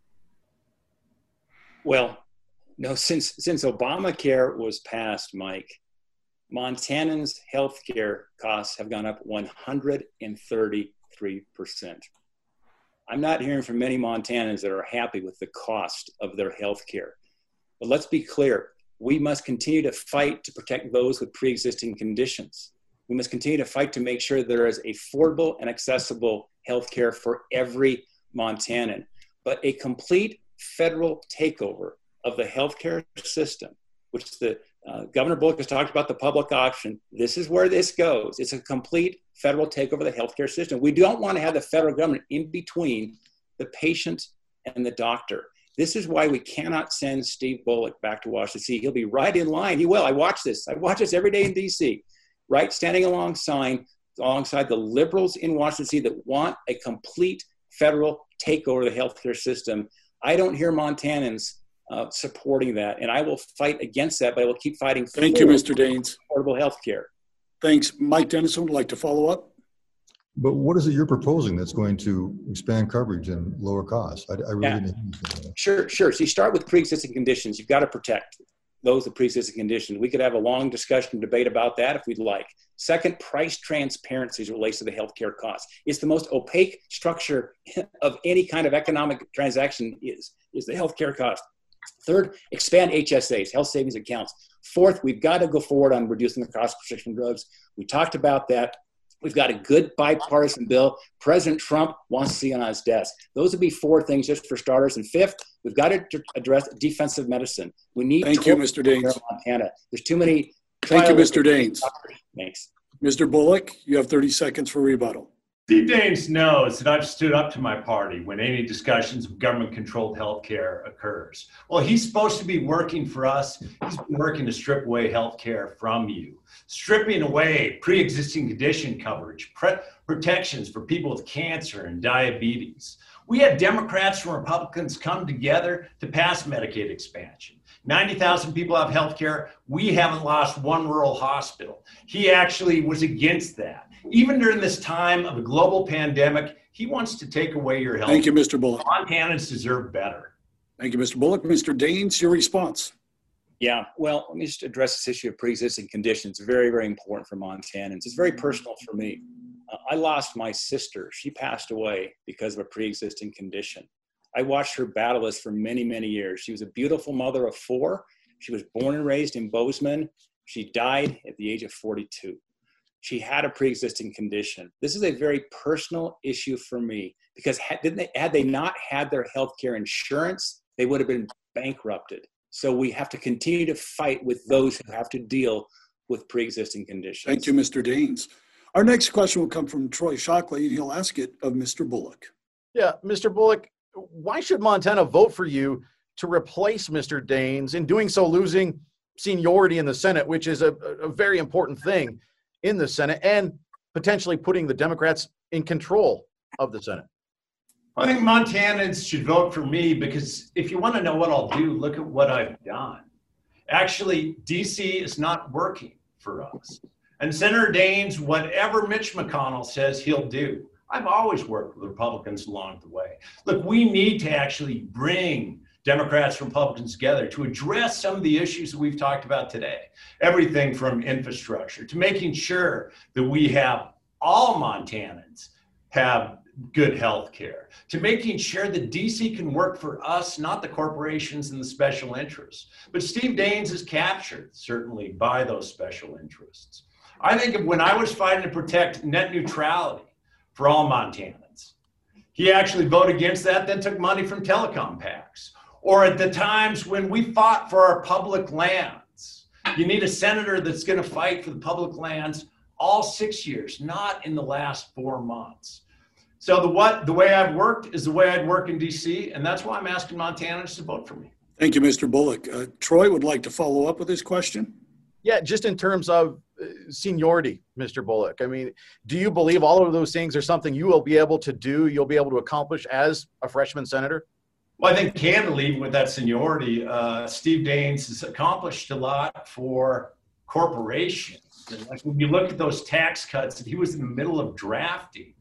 Well, no, since since Obamacare was passed, Mike, Montanans' healthcare costs have gone up one hundred thirty-three percent. I'm not hearing from many Montanans that are happy with the cost of their healthcare. But let's be clear, we must continue to fight to protect those with pre-existing conditions. We must continue to fight to make sure there is affordable and accessible healthcare for every Montanan. But a complete federal takeover of the healthcare system, which the uh, Governor Bullock has talked about, the public option. This is where this goes. It's a complete federal takeover of the healthcare system. We don't want to have the federal government in between the patient and the doctor. This is why we cannot send Steve Bullock back to Washington, D C He'll be right in line. He will. I watch this. I watch this every day in D C, right? Standing alongside, alongside the liberals in Washington, D C that want a complete federal takeover of the healthcare system. I don't hear Montanans uh, supporting that, and I will fight against that, but I will keep fighting for Thank you, Mister Daines. affordable health care. Thanks. Mike Dennison would like to follow up. But what is it you're proposing that's going to expand coverage and lower costs? I, I really Yeah. didn't hear that. Sure, sure. So you start with pre-existing conditions. You've got to protect those with pre-existing conditions. We could have a long discussion, debate about that if we'd like. Second, price transparency as it relates to the healthcare costs. It's the most opaque structure of any kind of economic transaction is, is the healthcare cost. Third, expand H S As, health savings accounts. Fourth, we've got to go forward on reducing the cost of prescription drugs. We talked about that. We've got a good bipartisan bill. President Trump wants to see on his desk. Those would be four things just for starters. And fifth, we've got to address defensive medicine. We need Thank you, Mister Daines. Montana. There's too many. Thank you, Mister Daines. Thanks. Mister Bullock, you have thirty seconds for rebuttal. Steve Daines knows that I've stood up to my party when any discussions of government-controlled healthcare occurs. Well, he's supposed to be working for us. He's been working to strip away healthcare from you, stripping away pre-existing condition coverage, pre- protections for people with cancer and diabetes. We had Democrats and Republicans come together to pass Medicaid expansion. ninety thousand people have health care. We haven't lost one rural hospital. He actually was against that. Even during this time of a global pandemic, he wants to take away your health. Thank you, Mister Bullock. Montanans deserve better. Thank you, Mister Bullock. Mister Daines, your response. Yeah, well, let me just address this issue of pre-existing conditions. Very, very important for Montanans. It's very personal for me. Uh, I lost my sister. She passed away because of a pre-existing condition. I watched her battle this for many, many years. She was a beautiful mother of four. She was born and raised in Bozeman. She died at the age of forty-two. She had a pre-existing condition. This is a very personal issue for me because had, didn't they, had they not had their health care insurance, they would have been bankrupted. So we have to continue to fight with those who have to deal with pre-existing conditions. Thank you, Mister Daines. Our next question will come from Troy Shockley, and he'll ask it of Mister Bullock. Yeah, Mister Bullock, why should Montana vote for you to replace Mister Daines, in doing so losing seniority in the Senate, which is a, a very important thing in the Senate, and potentially putting the Democrats in control of the Senate? I think Montanans should vote for me because if you want to know what I'll do, look at what I've done. Actually, D C is not working for us. And Senator Daines, whatever Mitch McConnell says he'll do, I've always worked with Republicans along the way. Look, we need to actually bring Democrats and Republicans together to address some of the issues that we've talked about today. Everything from infrastructure to making sure that we have all Montanans have good health care, to making sure that D C can work for us, not the corporations and the special interests. But Steve Daines is captured, certainly, by those special interests. I think of when I was fighting to protect net neutrality for all Montanans, he actually voted against that, then took money from telecom PACs. Or at the times when we fought for our public lands, you need a senator that's going to fight for the public lands all six years, not in the last four months. So the what the way I've worked is the way I'd work in D C, and that's why I'm asking Montanans to vote for me. Thank you, Mister Bullock. Uh, Troy would like to follow up with this question. Yeah, just in terms of uh, seniority, Mister Bullock. I mean, do you believe all of those things are something you will be able to do, you'll be able to accomplish as a freshman senator? Well, I think candidly, with that seniority, uh, Steve Daines has accomplished a lot for corporations. And like when you look at those tax cuts that he was in the middle of drafting,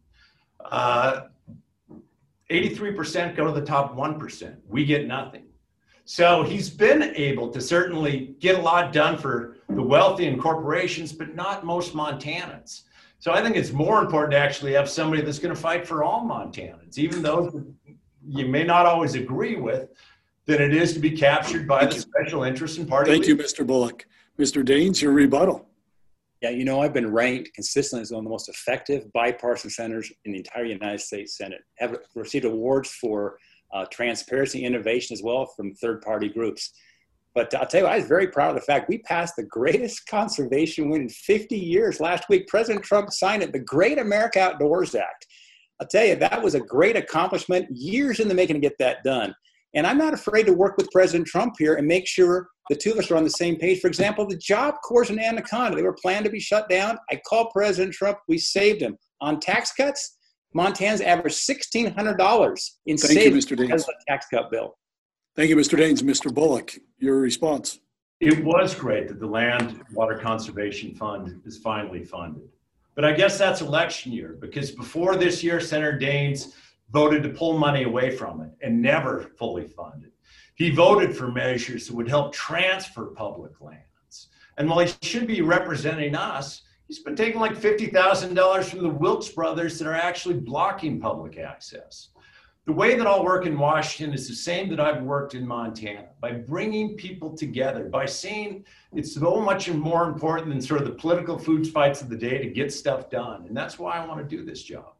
uh, eighty-three percent go to the top one percent. We get nothing. So he's been able to certainly get a lot done for the wealthy and corporations, but not most Montanans. So I think it's more important to actually have somebody that's going to fight for all Montanans, even those that you may not always agree with, than it is to be captured by Thank the you. special interests and party Thank leaders. you, Mister Bullock. Mister Daines, your rebuttal. Yeah, you know, I've been ranked consistently as one of the most effective bipartisan senators in the entire United States Senate. Have received awards for uh, transparency, innovation as well from third-party groups. But I'll tell you, I was very proud of the fact we passed the greatest conservation win in fifty years last week. President Trump signed it, the Great America Outdoors Act. I'll tell you, that was a great accomplishment, years in the making to get that done. And I'm not afraid to work with President Trump here and make sure the two of us are on the same page. For example, the Job Corps in Anaconda, they were planned to be shut down. I called President Trump. We saved them. On tax cuts, Montana's averaged sixteen hundred dollars in Thank you, savings Mister Daines. because of the tax cut bill. Thank you, Mister Daines. Mister Bullock, your response. It was great that the Land Water Conservation Fund is finally funded. But I guess that's election year, because before this year, Senator Daines voted to pull money away from it and never fully fund it. He voted for measures that would help transfer public lands. And while he should be representing us, he's been taking like fifty thousand dollars from the Wilkes brothers that are actually blocking public access. The way that I'll work in Washington is the same that I've worked in Montana, by bringing people together, by saying it's so much more important than sort of the political food fights of the day to get stuff done. And that's why I want to do this job.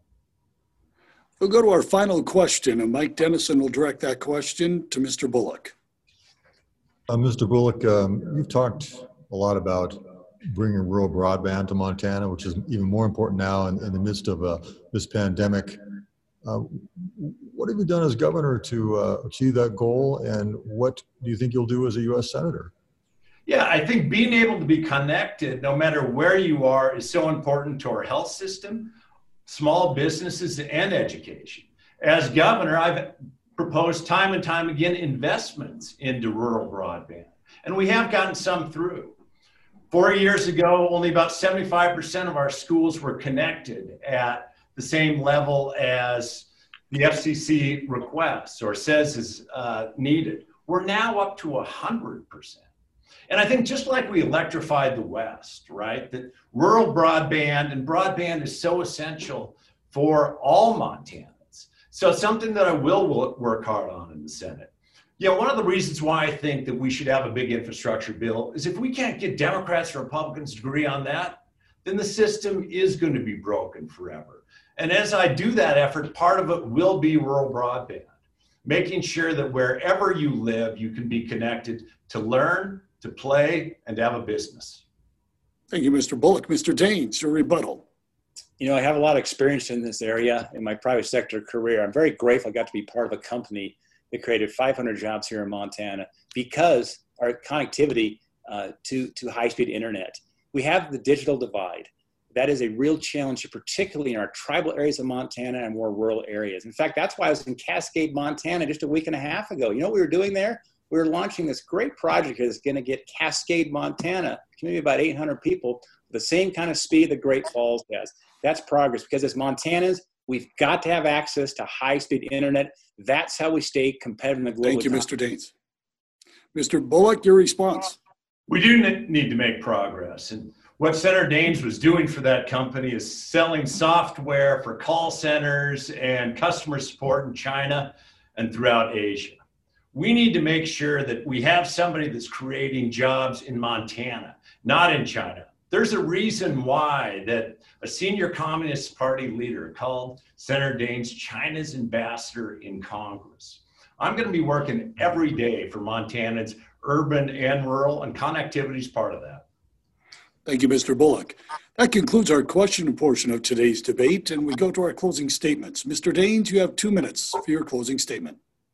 We'll go to our final question, and Mike Dennison will direct that question to Mister Bullock. Uh, Mister Bullock, um, you've talked a lot about bringing rural broadband to Montana, which is even more important now in, in the midst of uh, this pandemic. Uh, what have you done as governor to uh, achieve that goal, and what do you think you'll do as a U S Senator? Yeah, I think being able to be connected, no matter where you are, is so important to our health system, small businesses, and education. As governor, I've proposed time and time again investments into rural broadband, and we have gotten some through. Four years ago, only about seventy-five percent of our schools were connected at the same level as the F C C requests or says is uh, needed. We're now up to one hundred percent. And I think just like we electrified the West, right, that rural broadband and broadband is so essential for all Montanans. So it's something that I will work hard on in the Senate. You know, one of the reasons why I think that we should have a big infrastructure bill is if we can't get Democrats or Republicans to agree on that, then the system is going to be broken forever. And as I do that effort, part of it will be rural broadband, making sure that wherever you live, you can be connected to learn, to play, and to have a business. Thank you, Mister Bullock. Mister Daines, your rebuttal. You know, I have a lot of experience in this area in my private sector career. I'm very grateful I got to be part of a company that created five hundred jobs here in Montana because our connectivity uh, to, to high-speed internet. We have the digital divide. That is a real challenge, particularly in our tribal areas of Montana and more rural areas. In fact, that's why I was in Cascade, Montana just a week and a half ago. You know what we were doing there? We were launching this great project here that's going to get Cascade, Montana, maybe about eight hundred people, the same kind of speed that Great Falls has. That's progress, because as Montanans, we've got to have access to high-speed internet. That's how we stay competitive in the global Thank you, economy. Mister Daines. Mister Bullock, your response. We do need to make progress. And what Senator Daines was doing for that company is selling software for call centers and customer support in China and throughout Asia. We need to make sure that we have somebody that's creating jobs in Montana, not in China. There's a reason why that a senior Communist Party leader called Senator Daines China's ambassador in Congress. I'm going to be working every day for Montanans, urban and rural, and connectivity is part of that. Thank you, Mister Bullock. That concludes our question portion of today's debate, and we go to our closing statements. Mister Daines, you have two minutes for your closing statement.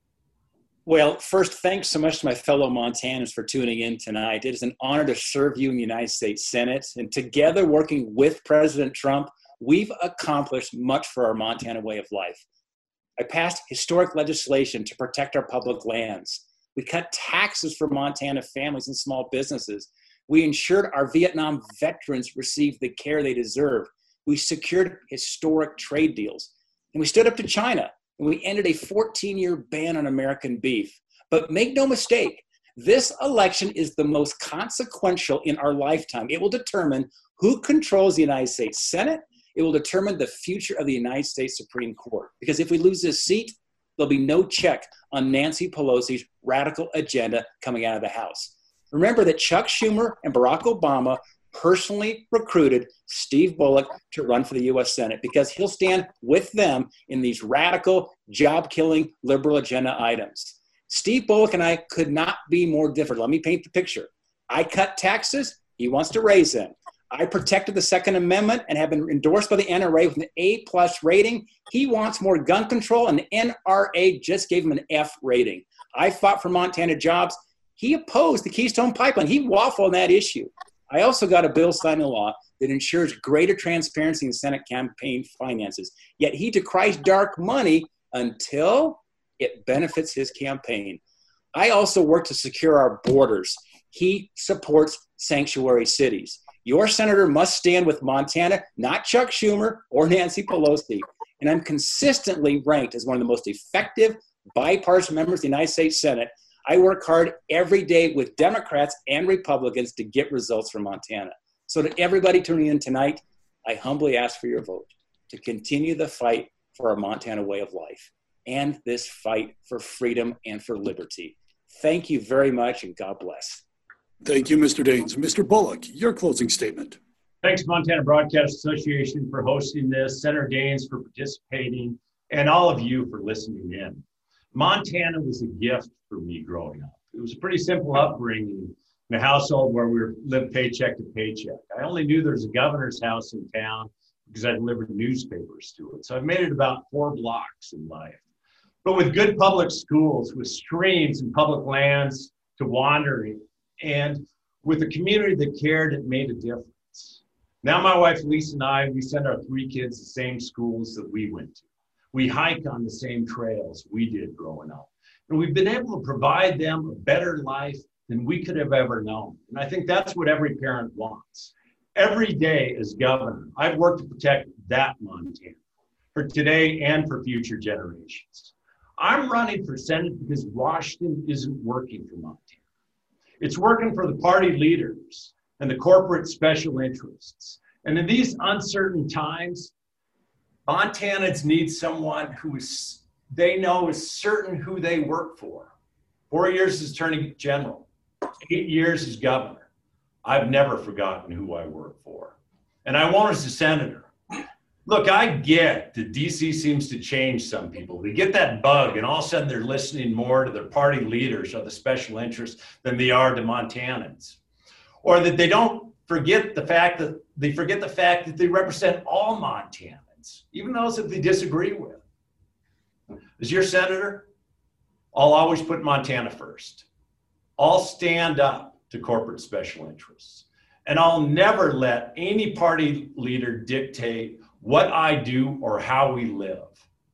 Well, first, thanks so much to my fellow Montanans for tuning in tonight. It is an honor to serve you in the United States Senate. And together, working with President Trump, we've accomplished much for our Montana way of life. I passed historic legislation to protect our public lands. We cut taxes for Montana families and small businesses. We ensured our Vietnam veterans received the care they deserve. We secured historic trade deals. And we stood up to China. And we ended a fourteen-year ban on American beef. But make no mistake, this election is the most consequential in our lifetime. It will determine who controls the United States Senate. It will determine the future of the United States Supreme Court. Because if we lose this seat, there'll be no check on Nancy Pelosi's radical agenda coming out of the House. Remember that Chuck Schumer and Barack Obama personally recruited Steve Bullock to run for the U S Senate because he'll stand with them in these radical, job-killing, liberal agenda items. Steve Bullock and I could not be more different. Let me paint the picture. I cut taxes. He wants to raise them. I protected the Second Amendment and have been endorsed by the N R A with an A-plus rating. He wants more gun control, and the N R A just gave him an F rating. I fought for Montana jobs. He opposed the Keystone Pipeline. He waffled on that issue. I also got a bill signed into law that ensures greater transparency in Senate campaign finances. Yet he decries dark money until it benefits his campaign. I also work to secure our borders. He supports sanctuary cities. Your senator must stand with Montana, not Chuck Schumer or Nancy Pelosi. And I'm consistently ranked as one of the most effective bipartisan members of the United States Senate. I work hard every day with Democrats and Republicans to get results from Montana. So to everybody tuning in tonight, I humbly ask for your vote to continue the fight for our Montana way of life and this fight for freedom and for liberty. Thank you very much, and God bless. Thank you, Mister Daines. Mister Bullock, your closing statement. Thanks, Montana Broadcast Association, for hosting this, Senator Daines for participating, and all of you for listening in. Montana was a gift for me growing up. It was a pretty simple upbringing, in a household where we lived paycheck to paycheck. I only knew there was a governor's house in town because I delivered newspapers to it. So I've made it about four blocks in life. But with good public schools, with streams and public lands to wander in, and with a community that cared, it made a difference. Now my wife Lisa and I, we send our three kids to the same schools that we went to. We hike on the same trails we did growing up. And we've been able to provide them a better life than we could have ever known. And I think that's what every parent wants. Every day as governor, I've worked to protect that Montana for today and for future generations. I'm running for Senate because Washington isn't working for Montana. It's working for the party leaders and the corporate special interests. And in these uncertain times, Montanans need someone who is, they know is certain who they work for. Four years as Attorney General. Eight years as governor. I've never forgotten who I work for. And I won't as a senator. Look, I get that D C seems to change some people. They get that bug and all of a sudden they're listening more to their party leaders or the special interests than they are to Montanans. Or that they don't forget the fact that they forget the fact that they represent all Montanans, even those that they disagree with. As your senator, I'll always put Montana first. I'll stand up to corporate special interests. And I'll never let any party leader dictate what I do or how we live.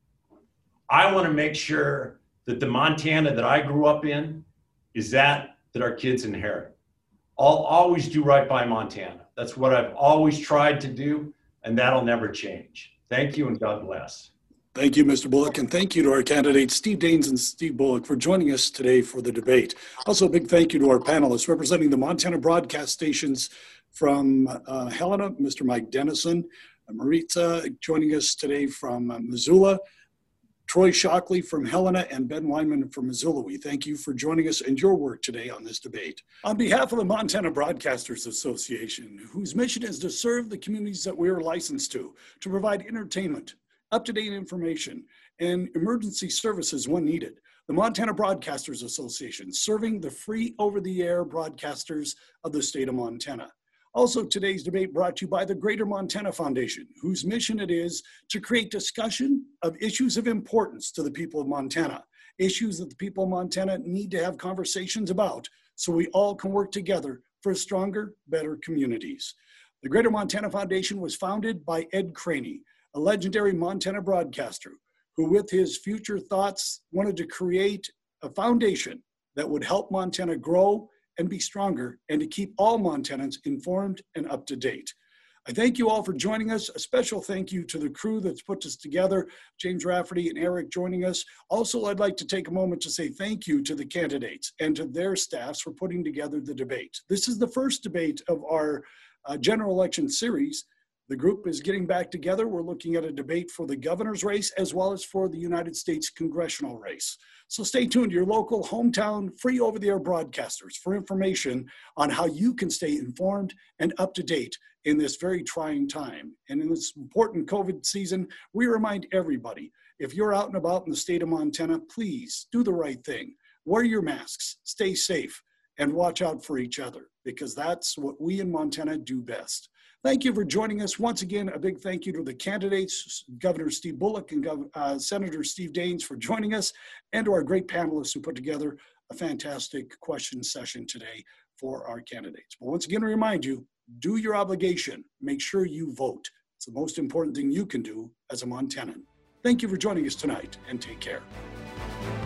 I want to make sure that the Montana that I grew up in is that that our kids inherit. I'll always do right by Montana. That's what I've always tried to do, and that'll never change. Thank you, and God bless. Thank you, Mister Bullock, and thank you to our candidates, Steve Daines and Steve Bullock, for joining us today for the debate. Also, a big thank you to our panelists representing the Montana broadcast stations from uh, Helena, Mister Mike Dennison, Maritza joining us today from uh, Missoula, Troy Shockley from Helena, and Ben Weinman from Missoula. We thank you for joining us and your work today on this debate. On behalf of the Montana Broadcasters Association, whose mission is to serve the communities that we are licensed to, to provide entertainment, up-to-date information, and emergency services when needed. The Montana Broadcasters Association, serving the free over-the-air broadcasters of the state of Montana. Also, today's debate brought to you by the Greater Montana Foundation, whose mission it is to create discussion of issues of importance to the people of Montana, issues that the people of Montana need to have conversations about so we all can work together for stronger, better communities. The Greater Montana Foundation was founded by Ed Craney, a legendary Montana broadcaster who, with his future thoughts, wanted to create a foundation that would help Montana grow and be stronger, and to keep all Montanans informed and up to date. I thank you all for joining us. A special thank you to the crew that's put this together, James Rafferty and Eric joining us. Also, I'd like to take a moment to say thank you to the candidates and to their staffs for putting together the debate. This is the first debate of our uh, general election series. The group is getting back together. We're looking at a debate for the governor's race as well as for the United States congressional race. So stay tuned to your local hometown free over-the-air broadcasters for information on how you can stay informed and up to date in this very trying time. And in this important COVID season, we remind everybody, if you're out and about in the state of Montana, please do the right thing. Wear your masks, stay safe, and watch out for each other, because that's what we in Montana do best. Thank you for joining us. Once again, a big thank you to the candidates, Governor Steve Bullock and Gov- uh, Senator Steve Daines for joining us, and to our great panelists who put together a fantastic question session today for our candidates. But once again, I remind you, do your obligation. Make sure you vote. It's the most important thing you can do as a Montanan. Thank you for joining us tonight, and take care.